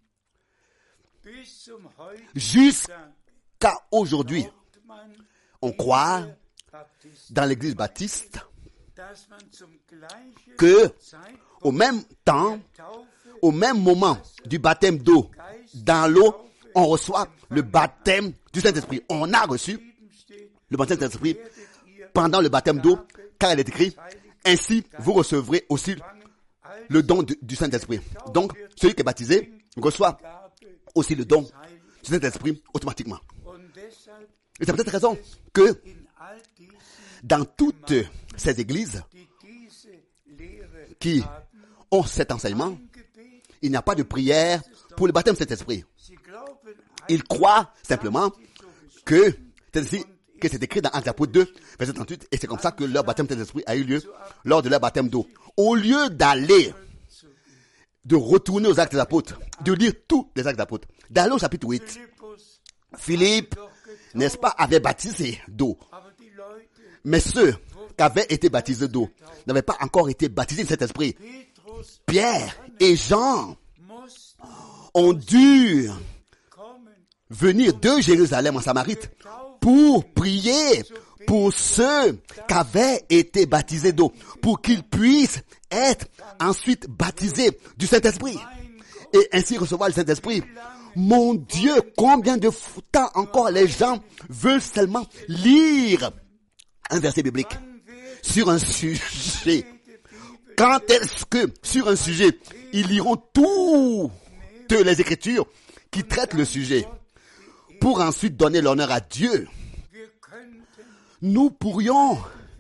bis zum heutigen jusqu'à aujourd'hui. glaubt man On croit Baptisten, dans l'église baptiste dass man zum gleichen que Zeitpunkt au même temps, Taufe au même moment du baptême d'eau, dans l'eau, on reçoit le baptême du Saint-Esprit. On a reçu steht, le baptême du Saint-Esprit werdet ihr pendant le baptême d'eau, car il est écrit, ainsi vous recevrez aussi le don du, du Saint-Esprit. Donc, celui qui est baptisé reçoit Gabe aussi le don du Saint-Esprit automatiquement. und deshalb Et c'est peut-être raison que in all diesen, dans toutes ces églises die diese Lehre qui haben, ont cet enseignement, Gebet, il n'y a pas de prière pour le baptême du Saint-Esprit. sie glauben Ils croient simplement que c'est ainsi que c'est écrit dans Actes des Apôtres deux, verset trente-huit, et c'est comme ça que leur baptême du Saint-Esprit a eu lieu lors de leur baptême d'eau. Au lieu d'aller, de retourner aux Actes des Apôtres, de lire tous les Actes des Apôtres, d'aller au chapitre huit, Philippus, Philippe, doch getauft, n'est-ce pas, avait baptisé d'eau. aber die Leute, Mais ceux qui avaient été baptisés d'eau n'avaient pas encore été baptisés du Saint-Esprit. Petrus, Pierre et Jean mussten ont dû kommen, venir de Jérusalem en Samarite pour prier pour ceux qui avaient été baptisés d'eau, pour qu'ils puissent être ensuite baptisés du Saint-Esprit et ainsi recevoir le Saint-Esprit. Mon Dieu, combien de temps encore les gens veulent seulement lire un verset biblique sur un sujet. Quand est-ce que sur un sujet, ils liront toutes les Écritures qui traitent le sujet pour ensuite donner l'honneur à Dieu? wir könnten Nous pourrions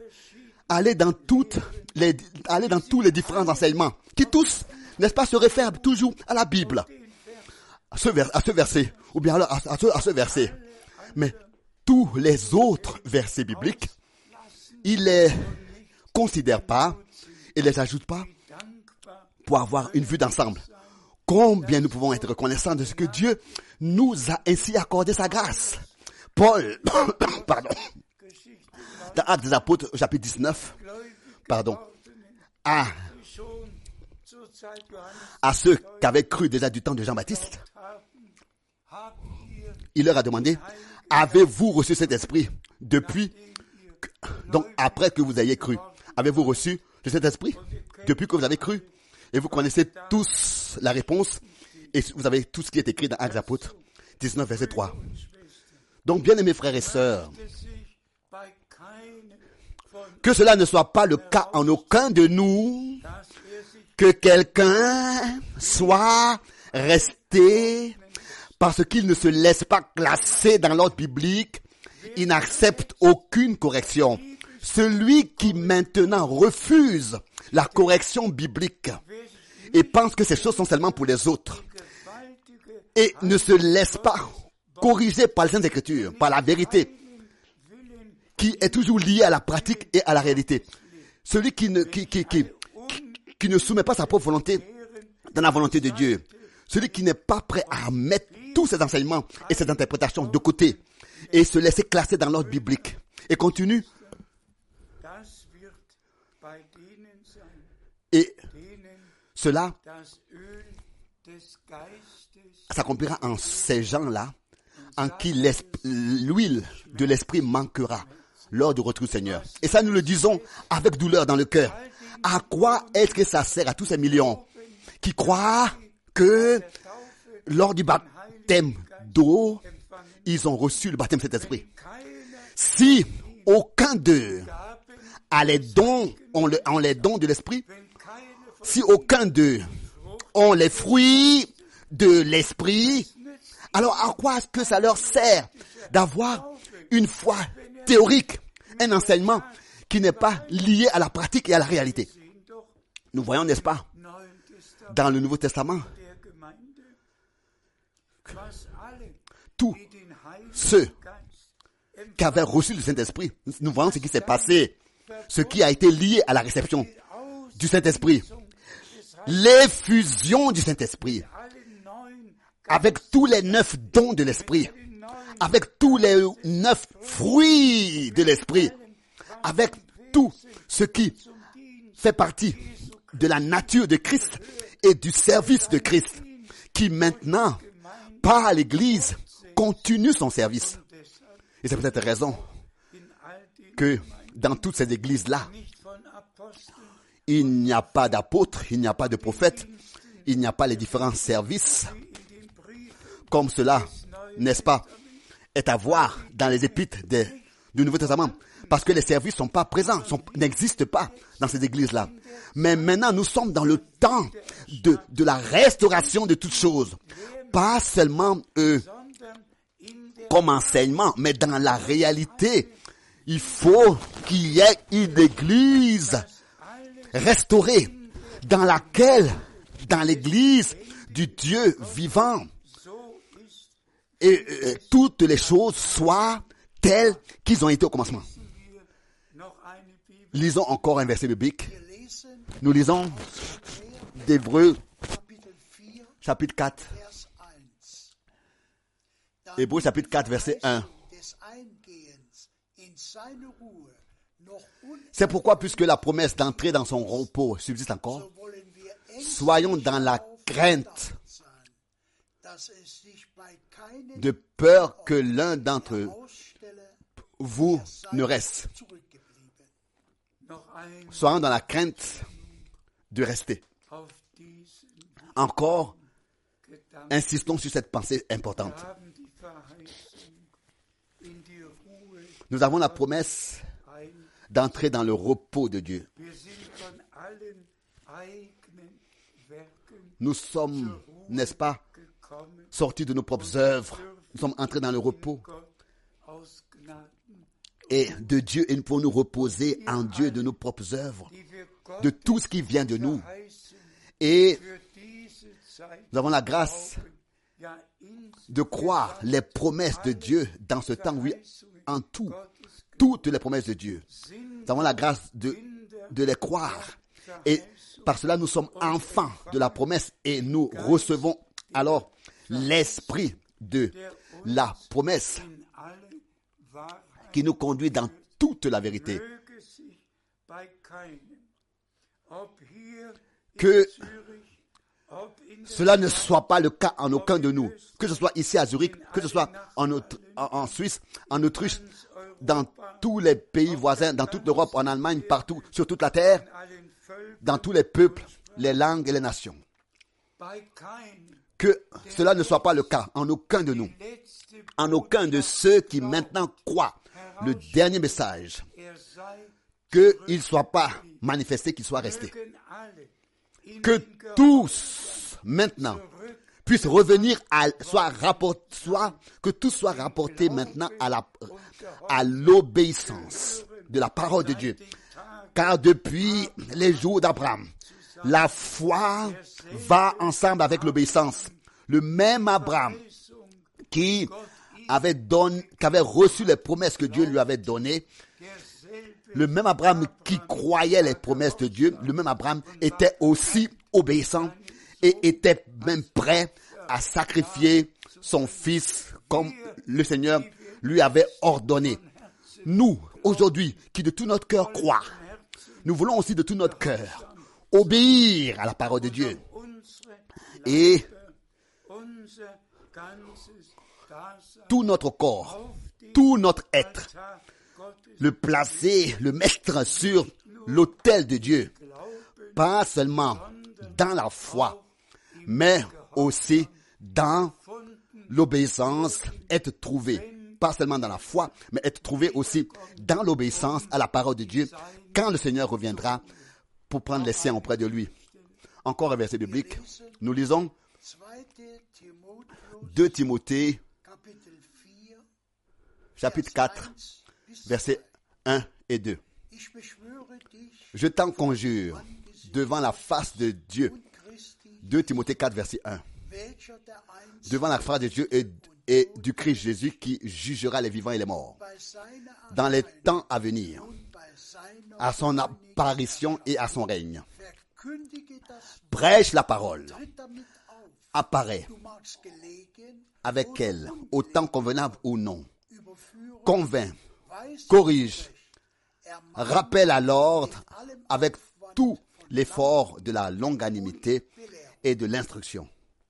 aller dans toutes les, aller dans tous les différents enseignements qui tous, n'est-ce pas, se réfèrent toujours à la Bible, à ce, vers, à ce verset, ou bien alors à, à, ce, à ce verset. Mais tous les autres versets bibliques, ils les considèrent pas et les ajoutent pas dankbar pour avoir une vue d'ensemble. Combien nous pouvons être reconnaissants de ce que Dieu nous a ainsi accordé sa grâce. Paul, pardon, dans Actes des Apôtres, au chapitre dix-neuf, pardon, à, schon zur Zeit Johannes à ceux qui avaient cru déjà du temps de Jean-Baptiste, haben, habt ihr il leur a demandé, avez-vous reçu cet esprit depuis, que- donc après que vous ayez cru, avez-vous reçu de cet esprit depuis que vous avez cru? Et vous connaissez tous la réponse, et vous avez tout ce qui est écrit dans Actes des Apôtres, dix-neuf, verset trois. Donc, bien aimés frères et sœurs, sich bei keinem von que cela ne soit pas le cas en aucun de nous, dass er sich que quelqu'un soit resté parce qu'il ne se laisse pas classer dans l'ordre biblique, il n'accepte aucune correction. Celui qui maintenant refuse la correction biblique et pense que ces choses sont seulement pour les autres et ne se laisse pas corriger par les Saintes Écritures, par la vérité, qui est toujours liée à la pratique et à la réalité. Celui qui ne, qui, qui, qui, qui, qui ne soumet pas sa propre volonté dans la volonté de Dieu. Celui qui n'est pas prêt à mettre tous ses enseignements et ses interprétations de côté et se laisser classer dans l'ordre biblique. Et continue. Et cela s'accomplira en ces gens-là, en qui l'huile de l'esprit manquera lors du retour du Seigneur. Et ça, nous le disons avec douleur dans le cœur. À quoi est-ce que ça sert à tous ces millions qui croient que lors du baptême d'eau, ils ont reçu le baptême de cet esprit? Si aucun d'eux a les dons, ont, le, ont les dons de l'esprit, si aucun d'eux ont les fruits de l'esprit, alors à quoi est-ce que ça leur sert d'avoir une foi théorique, un enseignement qui n'est pas lié à la pratique et à la réalité? Nous voyons, n'est-ce pas, dans le Nouveau Testament, tous ceux qui avaient reçu le Saint-Esprit, nous voyons ce qui s'est passé, ce qui a été lié à la réception du Saint-Esprit, l'effusion du Saint-Esprit, avec tous les neuf dons de l'Esprit, avec tous les neuf fruits de l'Esprit, avec tout ce qui fait partie de la nature de Christ et du service de Christ, qui maintenant, par l'Église, continue son service. Et c'est pour cette raison que dans toutes ces églises-là, il n'y a pas d'apôtres, il n'y a pas de prophètes, il n'y a pas les différents services, comme cela, n'est-ce pas, est à voir dans les épîtres des, du Nouveau Testament. Parce que les services ne sont pas présents, sont, n'existent pas dans ces églises-là. Mais maintenant, nous sommes dans le temps de, de la restauration de toutes choses. Pas seulement eux comme enseignement, mais dans la réalité, il faut qu'il y ait une église restaurée dans laquelle, dans l'église du Dieu vivant, et euh, toutes les choses soient telles qu'ils ont été au commencement. Lisons encore un verset biblique. Nous lisons d'Hébreux, chapitre quatre. Hébreux, chapitre quatre, verset un. C'est pourquoi, puisque la promesse d'entrer dans son repos subsiste encore, soyons dans la crainte, de peur que l'un d'entre vous ne reste. Soyons dans la crainte de rester. Encore, insistons sur cette pensée importante. Nous avons la promesse d'entrer dans le repos de Dieu. Nous sommes, n'est-ce pas, sortis de nos propres œuvres. Nous sommes entrés dans le repos et de Dieu, et nous pouvons nous reposer en Dieu de nos propres œuvres, de tout ce qui vient de nous. Et nous avons la grâce de croire les promesses de Dieu dans ce temps, oui, en tout, toutes les promesses de Dieu. Nous avons la grâce de, de les croire. Et par cela, nous sommes enfants de la promesse et nous recevons alors l'esprit de la promesse qui nous conduit dans toute la vérité. Que cela ne soit pas le cas en aucun de nous, que ce soit ici à Zurich, que ce soit en, Aut- en Suisse, en Autriche, dans tous les pays voisins, dans toute l'Europe, en Allemagne, partout, sur toute la terre, dans tous les peuples, les langues et les nations. Que cela ne soit pas le cas en aucun de nous, en aucun de ceux qui maintenant croient le dernier message, qu'il ne soit pas manifesté, qu'il soit resté. Que tous, maintenant, puissent revenir à, soit rapport, soit, que tout soit rapporté maintenant à la, à l'obéissance de la parole de Dieu. Car depuis les jours d'Abraham, la foi va ensemble avec l'obéissance Le même Abraham qui avait, donné, qui avait reçu les promesses que Dieu lui avait données, le même Abraham qui croyait les promesses de Dieu, le même Abraham était aussi obéissant et était même prêt à sacrifier son fils comme le Seigneur lui avait ordonné. Nous, aujourd'hui, qui de tout notre cœur croient, nous voulons aussi de tout notre cœur obéir à la parole de Dieu et tout notre corps, tout notre être, le placer, le mettre sur l'autel de Dieu, pas seulement dans la foi, mais aussi dans l'obéissance, être trouvé, pas seulement dans la foi, mais être trouvé aussi dans l'obéissance à la parole de Dieu, quand le Seigneur reviendra pour prendre les siens auprès de lui. Encore un verset biblique, nous lisons deux Timothée, chapitre quatre, versets un et deux. Je t'en conjure devant la face de Dieu. deux Timothée quatre, verset un. Devant la face de Dieu et, et du Christ Jésus qui jugera les vivants et les morts dans les temps à venir, à son apparition et à son règne. Prêche la parole, apparaît avec elle, au temps convenable ou non, convainc, corrige, rappelle à l'ordre avec tout l'effort de la longanimité et de l'instruction.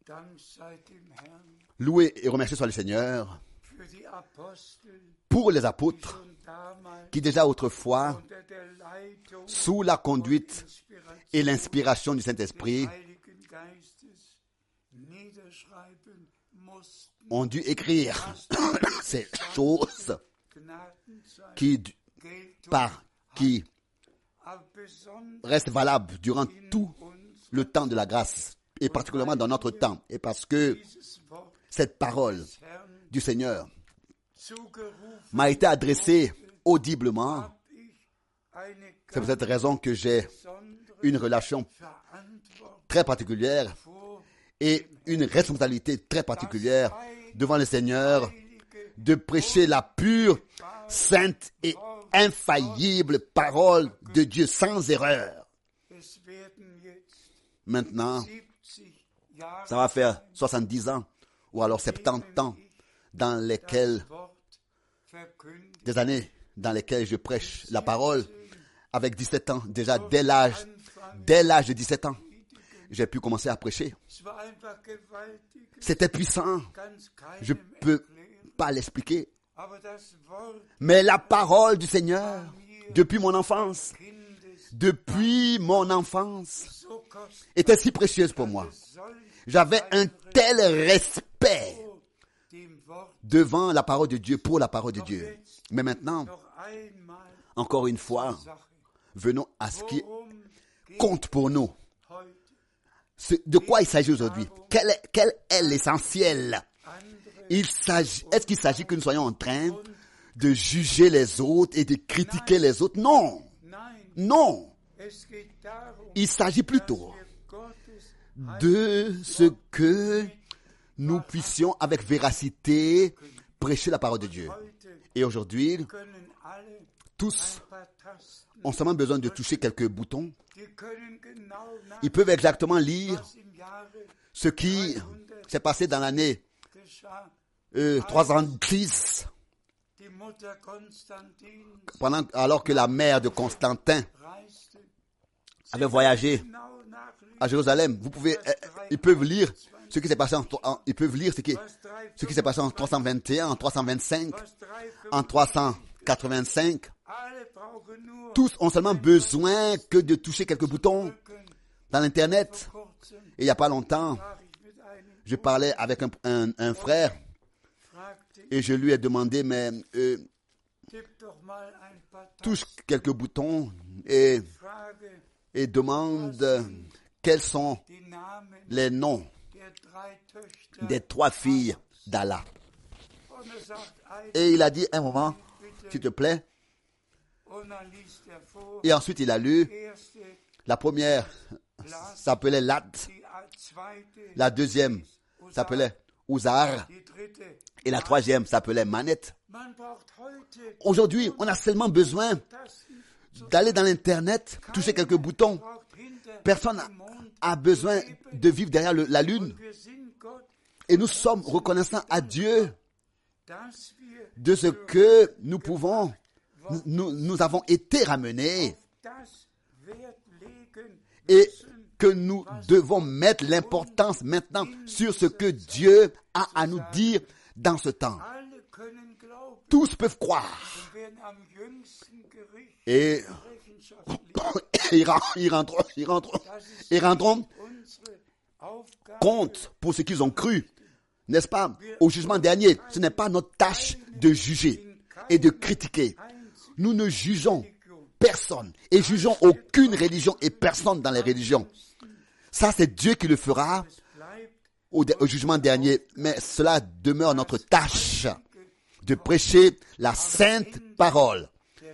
Loué et remercié soit le Seigneur pour les apôtres qui déjà autrefois, sous la conduite et l'inspiration du Saint-Esprit, ont dû écrire ces choses qui, par, qui restent valables durant tout le temps de la grâce, et particulièrement dans notre temps, et parce que cette parole du Seigneur m'a été adressée audiblement. C'est pour cette raison que j'ai une relation très particulière et une responsabilité très particulière devant le Seigneur de prêcher la pure, sainte et infaillible parole de Dieu sans erreur. Maintenant, ça va faire soixante-dix ans ou alors soixante-dix ans dans lesquels, des années dans lesquelles je prêche la parole avec dix-sept ans, déjà dès l'âge, dès l'âge de dix-sept ans, j'ai pu commencer à prêcher. C'était puissant. Je ne peux pas l'expliquer. Mais la parole du Seigneur, depuis mon enfance, depuis mon enfance, était si précieuse pour moi. J'avais un tel respect devant la parole de Dieu, pour la parole de Dieu. Mais maintenant, encore une fois, venons à ce qui compte pour nous. De quoi il s'agit aujourd'hui? Quel est, quel est l'essentiel? Il s'agit, est-ce qu'il s'agit que nous soyons en train de juger les autres et de critiquer les autres? Non. Non. Il s'agit plutôt de ce que nous puissions avec véracité prêcher la parole de Dieu. Et aujourd'hui, tous ont seulement besoin de toucher quelques boutons. Ils peuvent exactement lire ce qui s'est passé dans l'année euh, trois cent dix, pendant, alors que la mère de Constantin avait voyagé à Jérusalem. Vous pouvez, euh, ils peuvent lire ce qui s'est passé en, en ils peuvent lire ce qui, ce qui s'est passé en trois cent vingt et un, en trois cent vingt-cinq, en trois cent quatre-vingt-cinq. Tous ont seulement besoin que de toucher quelques boutons dans l'Internet. Et il n'y a pas longtemps, je parlais avec un, un, un frère et je lui ai demandé, mais euh, touche quelques boutons et, et demande quels sont les noms des trois filles d'Allah. Et il a dit, un moment, s'il te plaît. Et ensuite, il a lu, la première s'appelait Lat, la deuxième s'appelait Ouzar et la troisième s'appelait Manette. Aujourd'hui, on a seulement besoin d'aller dans l'Internet, toucher quelques boutons. Personne a besoin de vivre derrière le, la lune. Et nous sommes reconnaissants à Dieu de ce que nous pouvons, nous, nous avons été ramenés et que nous devons mettre l'importance maintenant sur ce que Dieu a à nous dire dans ce temps. Tous peuvent croire. Et ils rendront, ils rendront, ils rendront compte pour ce qu'ils ont cru. N'est-ce pas? Au jugement dernier, ce n'est pas notre tâche de juger et de critiquer. Nous ne jugeons personne et jugeons aucune religion et personne dans les religions. Ça, c'est Dieu qui le fera au, au jugement dernier. Mais cela demeure notre tâche de prêcher la sainte parole.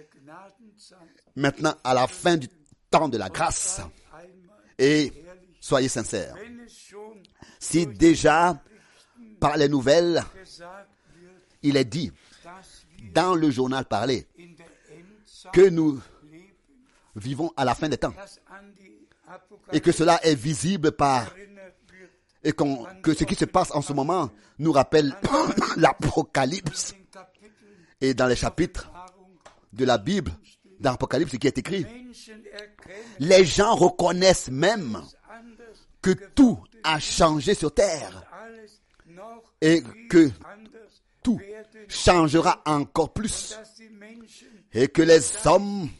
Maintenant, à la fin du temps de la grâce. Et soyez sincères. Si déjà, par les nouvelles, il est dit, dans le journal parlé, que nous vivons à la fin des temps. Et que cela est visible par... Et qu'on, que ce qui se passe en ce moment nous rappelle l'Apocalypse. Et dans les chapitres de la Bible, dans l'Apocalypse, ce qui est écrit, les gens reconnaissent même que tout a changé sur terre et que tout changera encore plus et que les hommes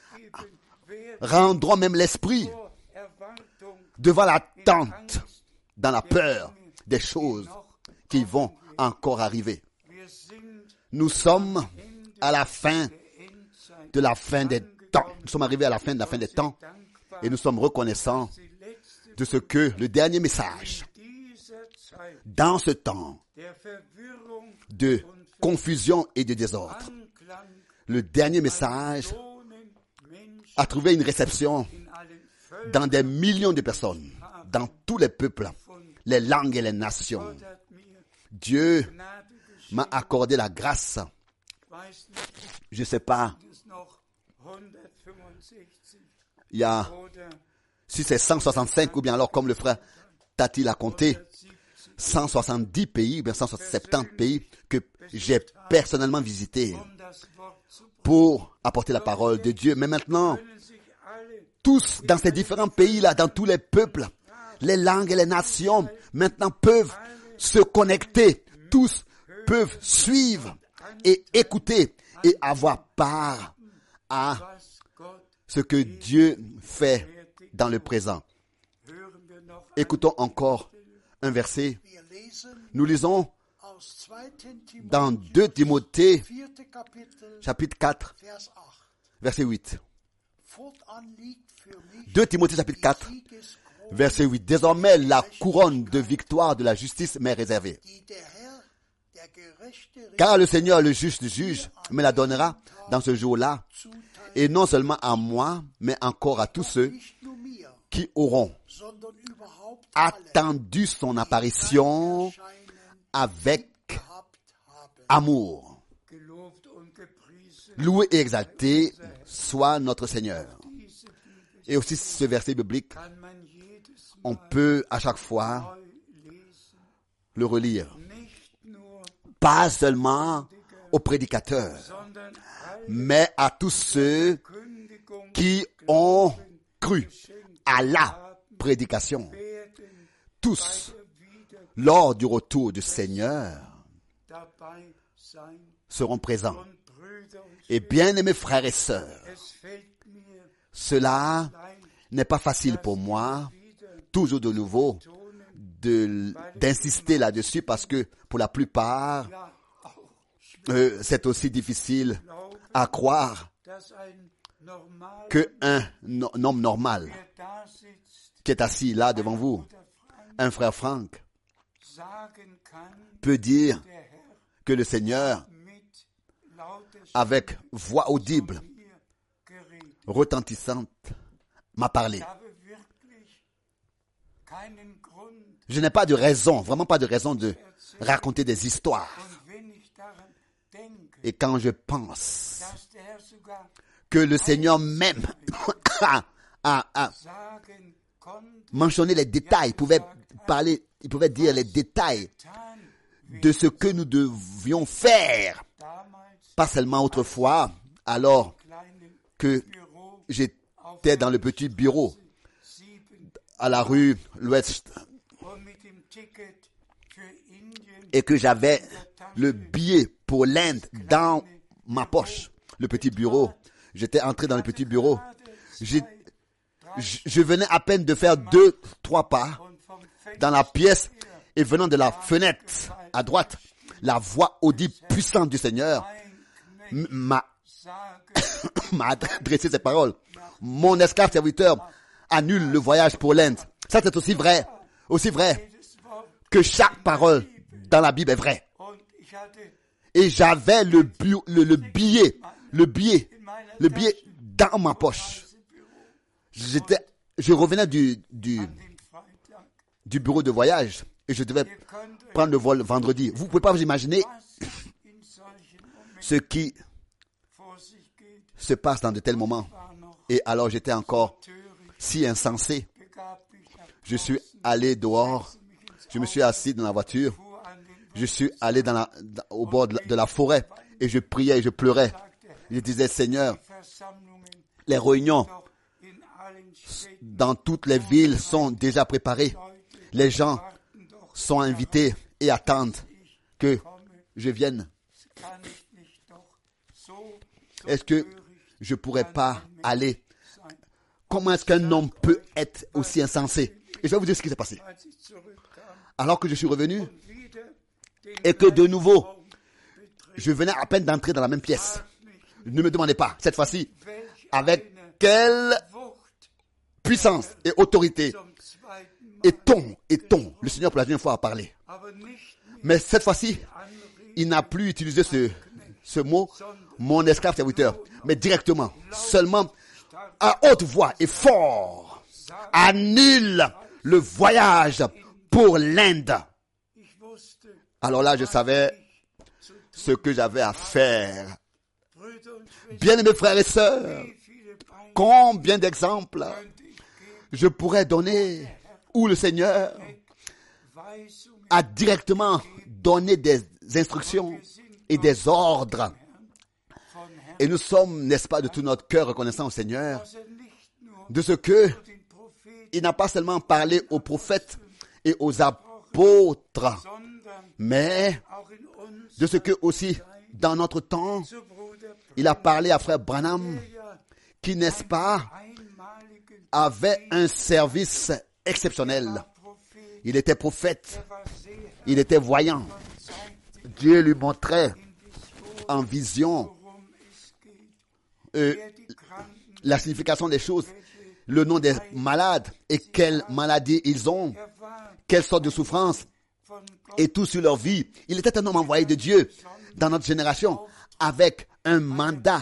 rendront même l'esprit devant l'attente, dans la peur des choses qui vont encore arriver. Nous sommes à la fin de la fin des temps. Nous sommes arrivés à la fin de la fin des temps et nous sommes reconnaissants de ce que le dernier message, dans ce temps de confusion et de désordre, le dernier message a trouvé une réception dans des millions de personnes, dans tous les peuples, les langues et les nations. Dieu m'a accordé la grâce. Je ne sais pas, il y a, si c'est cent soixante-cinq ou bien alors comme le frère Tati l'a compté, cent soixante-dix pays, ou bien cent soixante-dix pays que j'ai personnellement visités pour apporter la parole de Dieu. Mais maintenant, tous dans ces différents pays-là, dans tous les peuples, les langues et les nations, maintenant peuvent se connecter. Tous peuvent suivre et écouter et avoir part à ce que Dieu fait dans le présent. Écoutons encore un verset. Nous lisons dans deux Timothée, chapitre quatre, verset huit. deux Timothée, chapitre quatre, verset huit. Désormais, la couronne de victoire de la justice m'est réservée. Car le Seigneur, le juste juge, me la donnera dans ce jour-là, et non seulement à moi, mais encore à tous ceux qui auront attendu son apparition avec amour. Loué et exalté soit notre Seigneur. Et aussi ce verset biblique, on peut à chaque fois le relire. Pas seulement aux prédicateurs, mais à tous ceux qui ont cru à la prédication. Tous, lors du retour du Seigneur, seront présents. Et bien-aimés frères et sœurs, cela n'est pas facile pour moi, toujours de nouveau, de, d'insister là-dessus, parce que pour la plupart, euh, c'est aussi difficile à croire qu'un no, homme normal qui est assis là devant vous, un frère Franck, peut dire que le Seigneur, avec voix audible, retentissante, m'a parlé. keinen Grund. Je n'ai pas de raison, vraiment pas de raison de raconter des histoires. Und wenn ich daran denke, Et quand je pense dass der Herr sogar que le Seigneur même a, a, a sagen konnte, mentionné les détails, il pouvait parler, il pouvait dire les détails getan de ce que nous devions faire, damals pas seulement autrefois, alors kleinen que Büro j'étais dans le petit bureau sieben à la rue l'Ouest und mit dem Ticket für Indien et que j'avais le billet pour l'Inde dans ma poche. Le petit bureau, j'étais entré dans le petit bureau. J'ai- Je, je venais à peine de faire deux, trois pas und vom dans la pièce et venant de la fenêtre à droite, la voix audible puissante du Seigneur Knecht m- m'a sage, m'a adressé ces paroles. Mon esclave serviteur annule le voyage pour l'Inde. Ça, c'est aussi vrai, aussi vrai jedes Wort. que chaque parole dans la Bible est vraie. Und ich hatte Et j'avais le, bu- le, le billet, le billet, le billet dans ma poche. J'étais, je revenais du, du, den Freitag. du bureau de voyage et je devais Ihr könnt euch prendre le vol vendredi. Vous pouvez pas vous imaginer was in solchen Momenten ce qui vor sich geht, se passe dans de tels moments. war noch Et alors j'étais encore töricht, si insensé. begabt mich nach Je suis allé dehors, je me suis assis dans la voiture, fuhr an den je suis allé dans la, dans- au bord de la, de la forêt et je priais et je pleurais. Je disais, Seigneur, Versammlungen, les réunions doch in allen Städten dans toutes les villes sont déjà préparées. Les gens warten doch, sont invités et attendent que je vienne. kann ich nicht doch so, so Est-ce que töricht je pourrais pas aller? Comment est-ce qu'un homme peut être aussi insensé? Et je vais vous dire ce qui s'est passé. als ich zurückkam, Alors que je suis revenu wieder den et que de nouveau, Raum betreten, je venais à peine d'entrer dans la même pièce. nicht Ne me demandez pas, cette fois-ci, welch avec eine quelle Wucht puissance et autorité zum zweiten Mal, et ton, et ton, le Seigneur pour la deuxième fois a parlé. aber nicht Mais cette fois-ci, anreden, il n'a plus utilisé ce, ce mot, mon esclave serviteur, mais directement, seulement à haute voix et fort, annule le voyage pour l'Inde. ich wusste, Alors là, je savais ce que j'avais à faire. Brüder und Schwestern, Bien-aimés frères et sœurs, wie viele Beine combien d'exemples könnte ich geben, je pourrais donner où le Seigneur Weisungen a directement donné des instructions et des ordres. von Herrn, Et nous sommes, n'est-ce pas, de tout notre cœur reconnaissants au Seigneur dass er nicht nur de ce que den Propheten, il n'a pas seulement parlé aux prophètes et aux apôtres, sondern mais auch in uns de ce que aussi dans notre temps, zu Bruder il a parlé à frère Branham, ja qui, n'est-ce pas, einmaligen avait un service exceptionnel. Prophet, Il était prophète, war sehr il était voyant. zeigte Dieu lui montrait in Vision, en vision worum es geht, euh, wer die Kranken la signification des choses, le nom des malades et quelles maladies ils ont, er war quelle sorte de souffrance von Gott et tout sur leur vie. Il était un homme envoyé de Dieu dans notre génération avec un mandat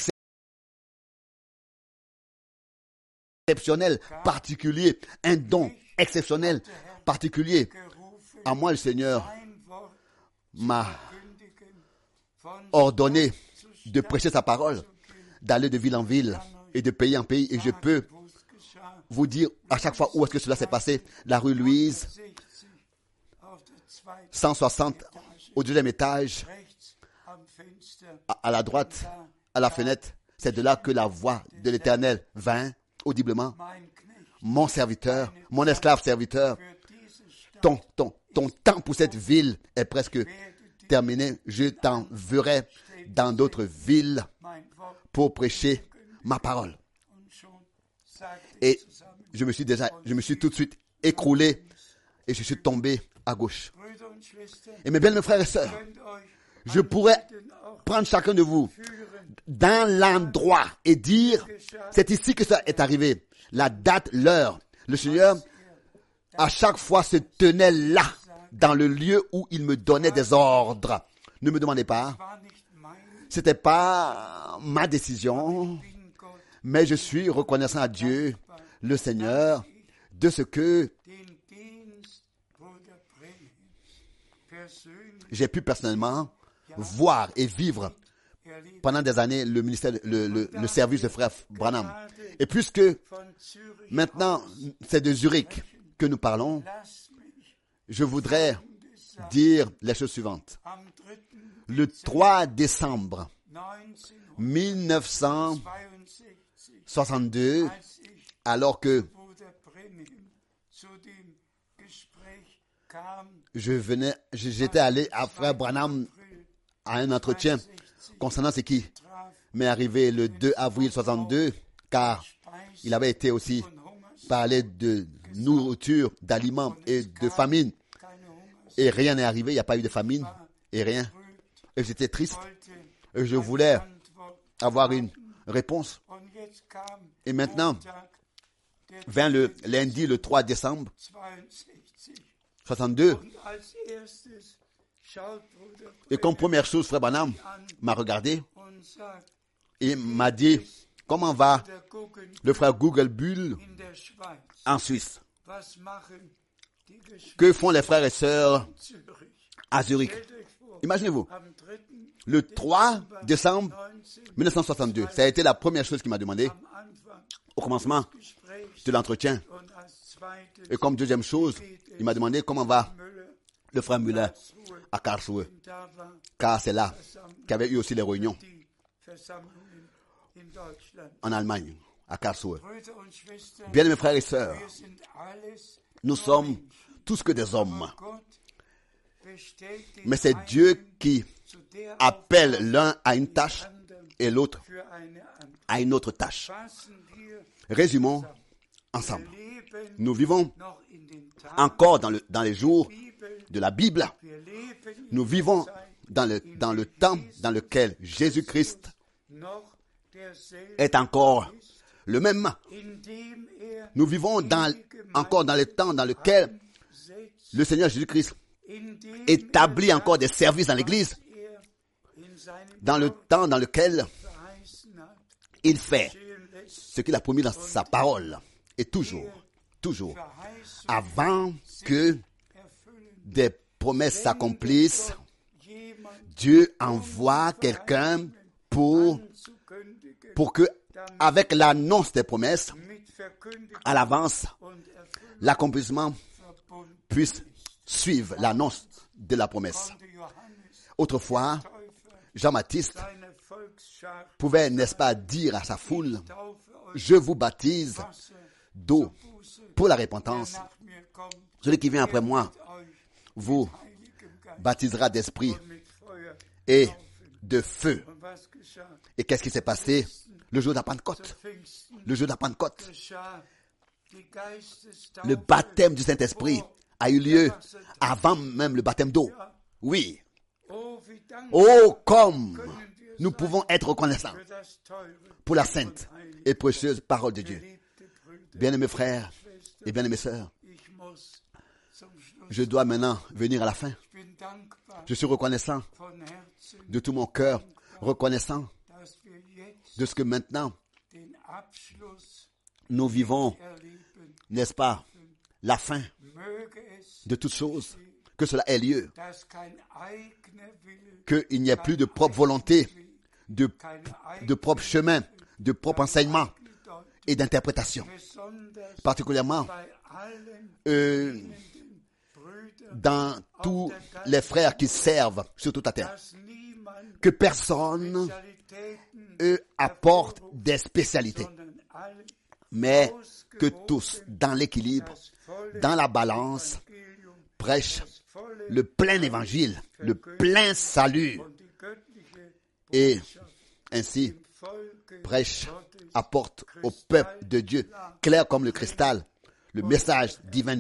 exceptionnel, particulier, un don exceptionnel, particulier. gerufen, À moi, le Seigneur ein Wort m'a kündigen, von ordonné de prêcher sa parole, d'aller de ville en ville et de pays en pays. Et je peux wo es geschah, vous dire à chaque fois où est-ce que cela s'est passé. La rue Louise, sechzig auf der zweiten cent soixante, au deuxième étage, rechts am Fenster, à, à la droite, à la fenêtre. C'est de là que la voix de l'Éternel vint audiblement. mein Knecht, Mon serviteur, mon esclave serviteur, für diese Stadt ton, ton, ton temps pour cette ville est presque terminé. Je t'enverrai dans d'autres villes mein Wort pour prêcher ma parole. und schon sagte Et ich zusammen, je me suis déjà, je me suis tout de suite écroulé et je suis tombé à gauche. Brüder und Schwestern, Et mes bien, mes frères et sœurs, könnt euch je pourrais den auch prendre chacun de vous führen, dans l'endroit et dire, c'est ici que ça est arrivé. La date, l'heure. Le Seigneur, à chaque fois, se tenait là, dans le lieu où il me donnait des ordres. Ne me demandez pas. war nicht mein, C'était pas ma décision, bin Gott mais je suis reconnaissant à Dieu, le Seigneur, de ce que den j'ai pu personnellement voir et vivre pendant des années le ministère, le, le, le service de frère Branham. Et puisque maintenant c'est de Zurich que nous parlons, je voudrais dire les choses suivantes. Le trois décembre mille neuf cent soixante-deux, alors que je venais, j'étais allé à frère Branham à un entretien concernant ce qui m'est arrivé le deux avril soixante-deux, car il avait été aussi parlé de nourriture, d'aliments et de famine. Et rien n'est arrivé, il n'y a pas eu de famine et rien. Et j'étais triste. Et je voulais avoir une réponse. Et maintenant, vint le lundi, le trois décembre soixante-deux. Et comme première chose, frère Branham m'a regardé et m'a dit, comment va le frère Google Bull en Suisse? Que font les frères et sœurs à Zurich? Imaginez-vous, le trois décembre mille neuf cent soixante-deux, ça a été la première chose qu'il m'a demandé au commencement de l'entretien. Et comme deuxième chose, il m'a demandé comment va le frère Müller à Karlsruhe, car c'est là qu'il y avait eu aussi les réunions en Allemagne, à Karlsruhe. Bien mes frères et sœurs, nous sommes tous que des hommes. Mais c'est Dieu qui appelle l'un à une tâche et l'autre à une autre tâche. Résumons ensemble. Nous vivons encore dans, le, dans les jours de la Bible. Nous vivons dans le, dans le temps dans lequel Jésus-Christ est encore le même. Nous vivons dans, encore dans le temps dans lequel le Seigneur Jésus-Christ établit encore des services dans l'Église, dans le temps dans lequel il fait ce qu'il a promis dans sa parole, et toujours, toujours, avant que des promesses s'accomplissent, Dieu envoie quelqu'un pour, pour que, avec l'annonce des promesses, à l'avance, l'accomplissement puisse suivre l'annonce de la promesse. Autrefois, Jean-Baptiste pouvait, n'est-ce pas, dire à sa foule, « Je vous baptise d'eau pour la repentance. Celui qui vient après moi vous baptisera d'esprit et de feu. » Et qu'est-ce qui s'est passé le jour de la Pentecôte? Le jour de la Pentecôte, le baptême du Saint-Esprit a eu lieu avant même le baptême d'eau. Oui. Oh, comme nous pouvons être reconnaissants pour la sainte et précieuse parole de Dieu. Bien-aimés frères et bien-aimées sœurs, je dois maintenant venir à la fin. Je suis reconnaissant de tout mon cœur, reconnaissant de ce que maintenant nous vivons, n'est-ce pas, la fin de toutes choses, que cela ait lieu, qu'il n'y ait plus de propre volonté, de, de propre chemin, de propre enseignement et d'interprétation. Particulièrement euh, dans tous les frères qui servent sur toute la terre. Que personne eux, apporte des spécialités, mais que tous, dans l'équilibre, dans la balance, prêchent le plein évangile, le plein salut, et ainsi prêchent, apportent au peuple de Dieu, clair comme le cristal, le message divin.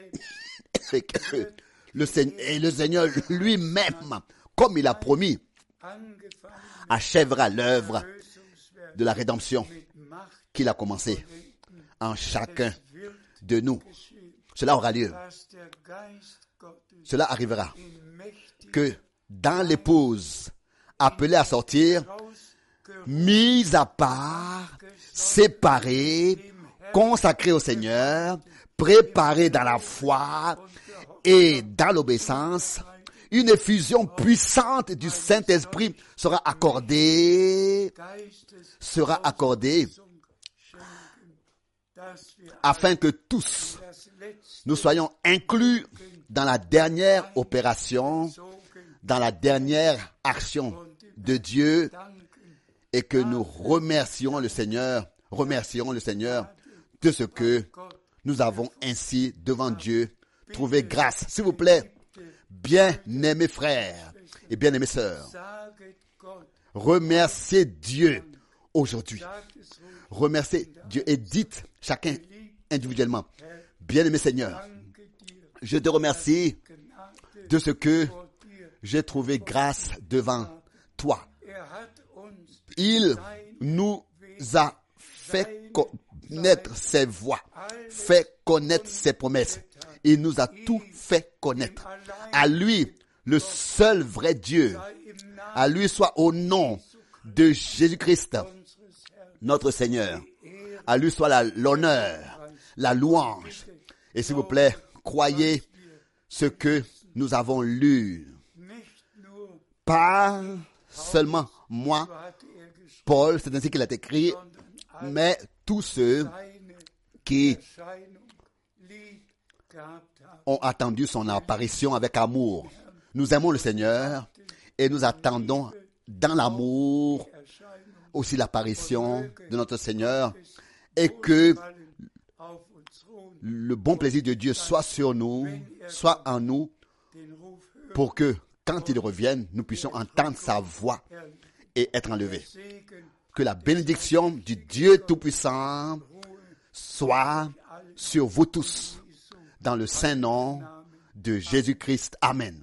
Le Seigneur, et le Seigneur lui-même, comme il a promis, achèvera l'œuvre de la rédemption qu'il a commencé en chacun de nous. Cela aura lieu. Cela arrivera que dans l'épouse appelée à sortir, mise à part, séparée, consacrée au Seigneur, préparée dans la foi et dans l'obéissance, une effusion puissante du Saint-Esprit sera accordée, sera accordée afin que tous nous soyons inclus dans la dernière opération, dans la dernière action de Dieu, et que nous remercions le Seigneur, remercions le Seigneur de ce que nous avons ainsi devant Dieu trouvé grâce. S'il vous plaît, bien-aimés frères et bien-aimées sœurs, remerciez Dieu aujourd'hui. Remerciez Dieu et dites chacun individuellement, bien-aimé Seigneur, je te remercie de ce que j'ai trouvé grâce devant toi. Il nous a fait connaître ses voies, fait connaître ses promesses. Il nous a tout fait connaître. À lui, le seul vrai Dieu, à lui soit au nom de Jésus-Christ, notre Seigneur. À lui soit la, l'honneur, la louange. Et s'il vous plaît, croyez ce que nous avons lu. Pas seulement moi, Paul, c'est ainsi qu'il a écrit, mais tous ceux qui ont attendu son apparition avec amour. Nous aimons le Seigneur et nous attendons dans l'amour aussi l'apparition de notre Seigneur, et que le bon plaisir de Dieu soit sur nous, soit en nous, pour que quand il revienne, nous puissions entendre sa voix et être enlevés. Que la bénédiction du Dieu Tout-Puissant soit sur vous tous, dans le saint nom de Jésus-Christ. Amen.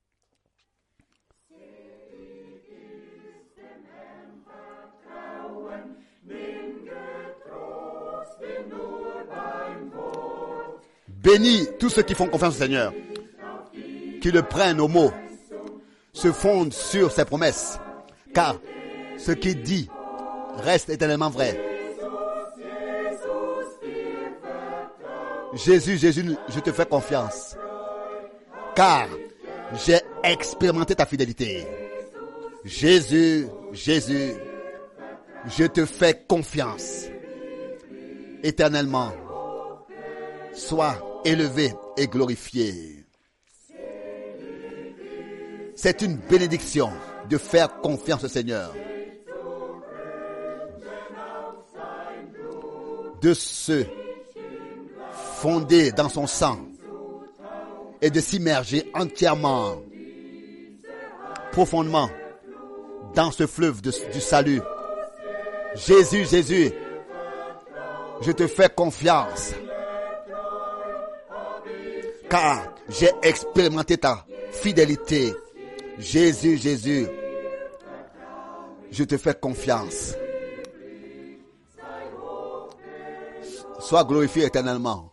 Bénis tous ceux qui font confiance au Seigneur, qui le prennent au mot, se fondent sur ses promesses, car ce qu'il dit reste éternellement vrai. Jésus, Jésus, je te fais confiance, car j'ai expérimenté ta fidélité. Jésus, Jésus, je te fais confiance. Éternellement, sois élevé et glorifié. C'est une bénédiction de faire confiance au Seigneur, de se fonder dans son sang et de s'immerger entièrement, profondément dans ce fleuve de, du salut. Jésus, Jésus, je te fais confiance, car j'ai expérimenté ta fidélité. Jésus, Jésus, je te fais confiance. Sois glorifié éternellement.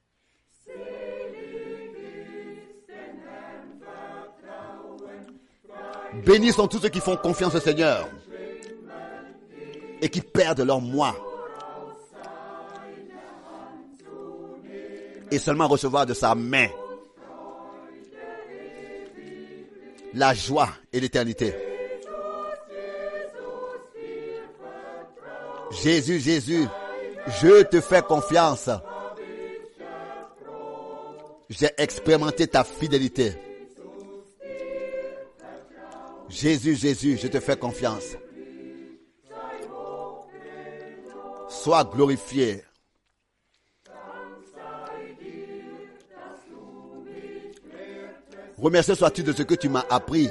Bénis sont tous ceux qui font confiance au Seigneur et qui perdent leur moi et seulement recevoir de sa main la joie et l'éternité. Jésus, Jésus, je te fais confiance. J'ai expérimenté ta fidélité. Jésus, Jésus, je te fais confiance. Sois glorifié. Remercié sois-tu de ce que tu m'as appris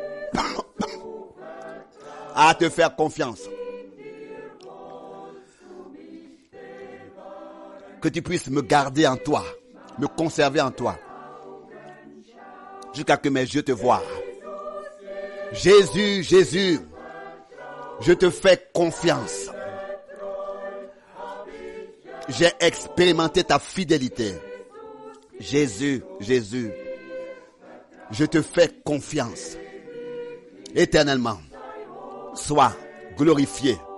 à te faire confiance. Que tu puisses me garder en toi, me conserver en toi, jusqu'à que mes yeux te voient. Jésus, Jésus, je te fais confiance. J'ai expérimenté ta fidélité. Jésus, Jésus, je te fais confiance. Éternellement, sois glorifié.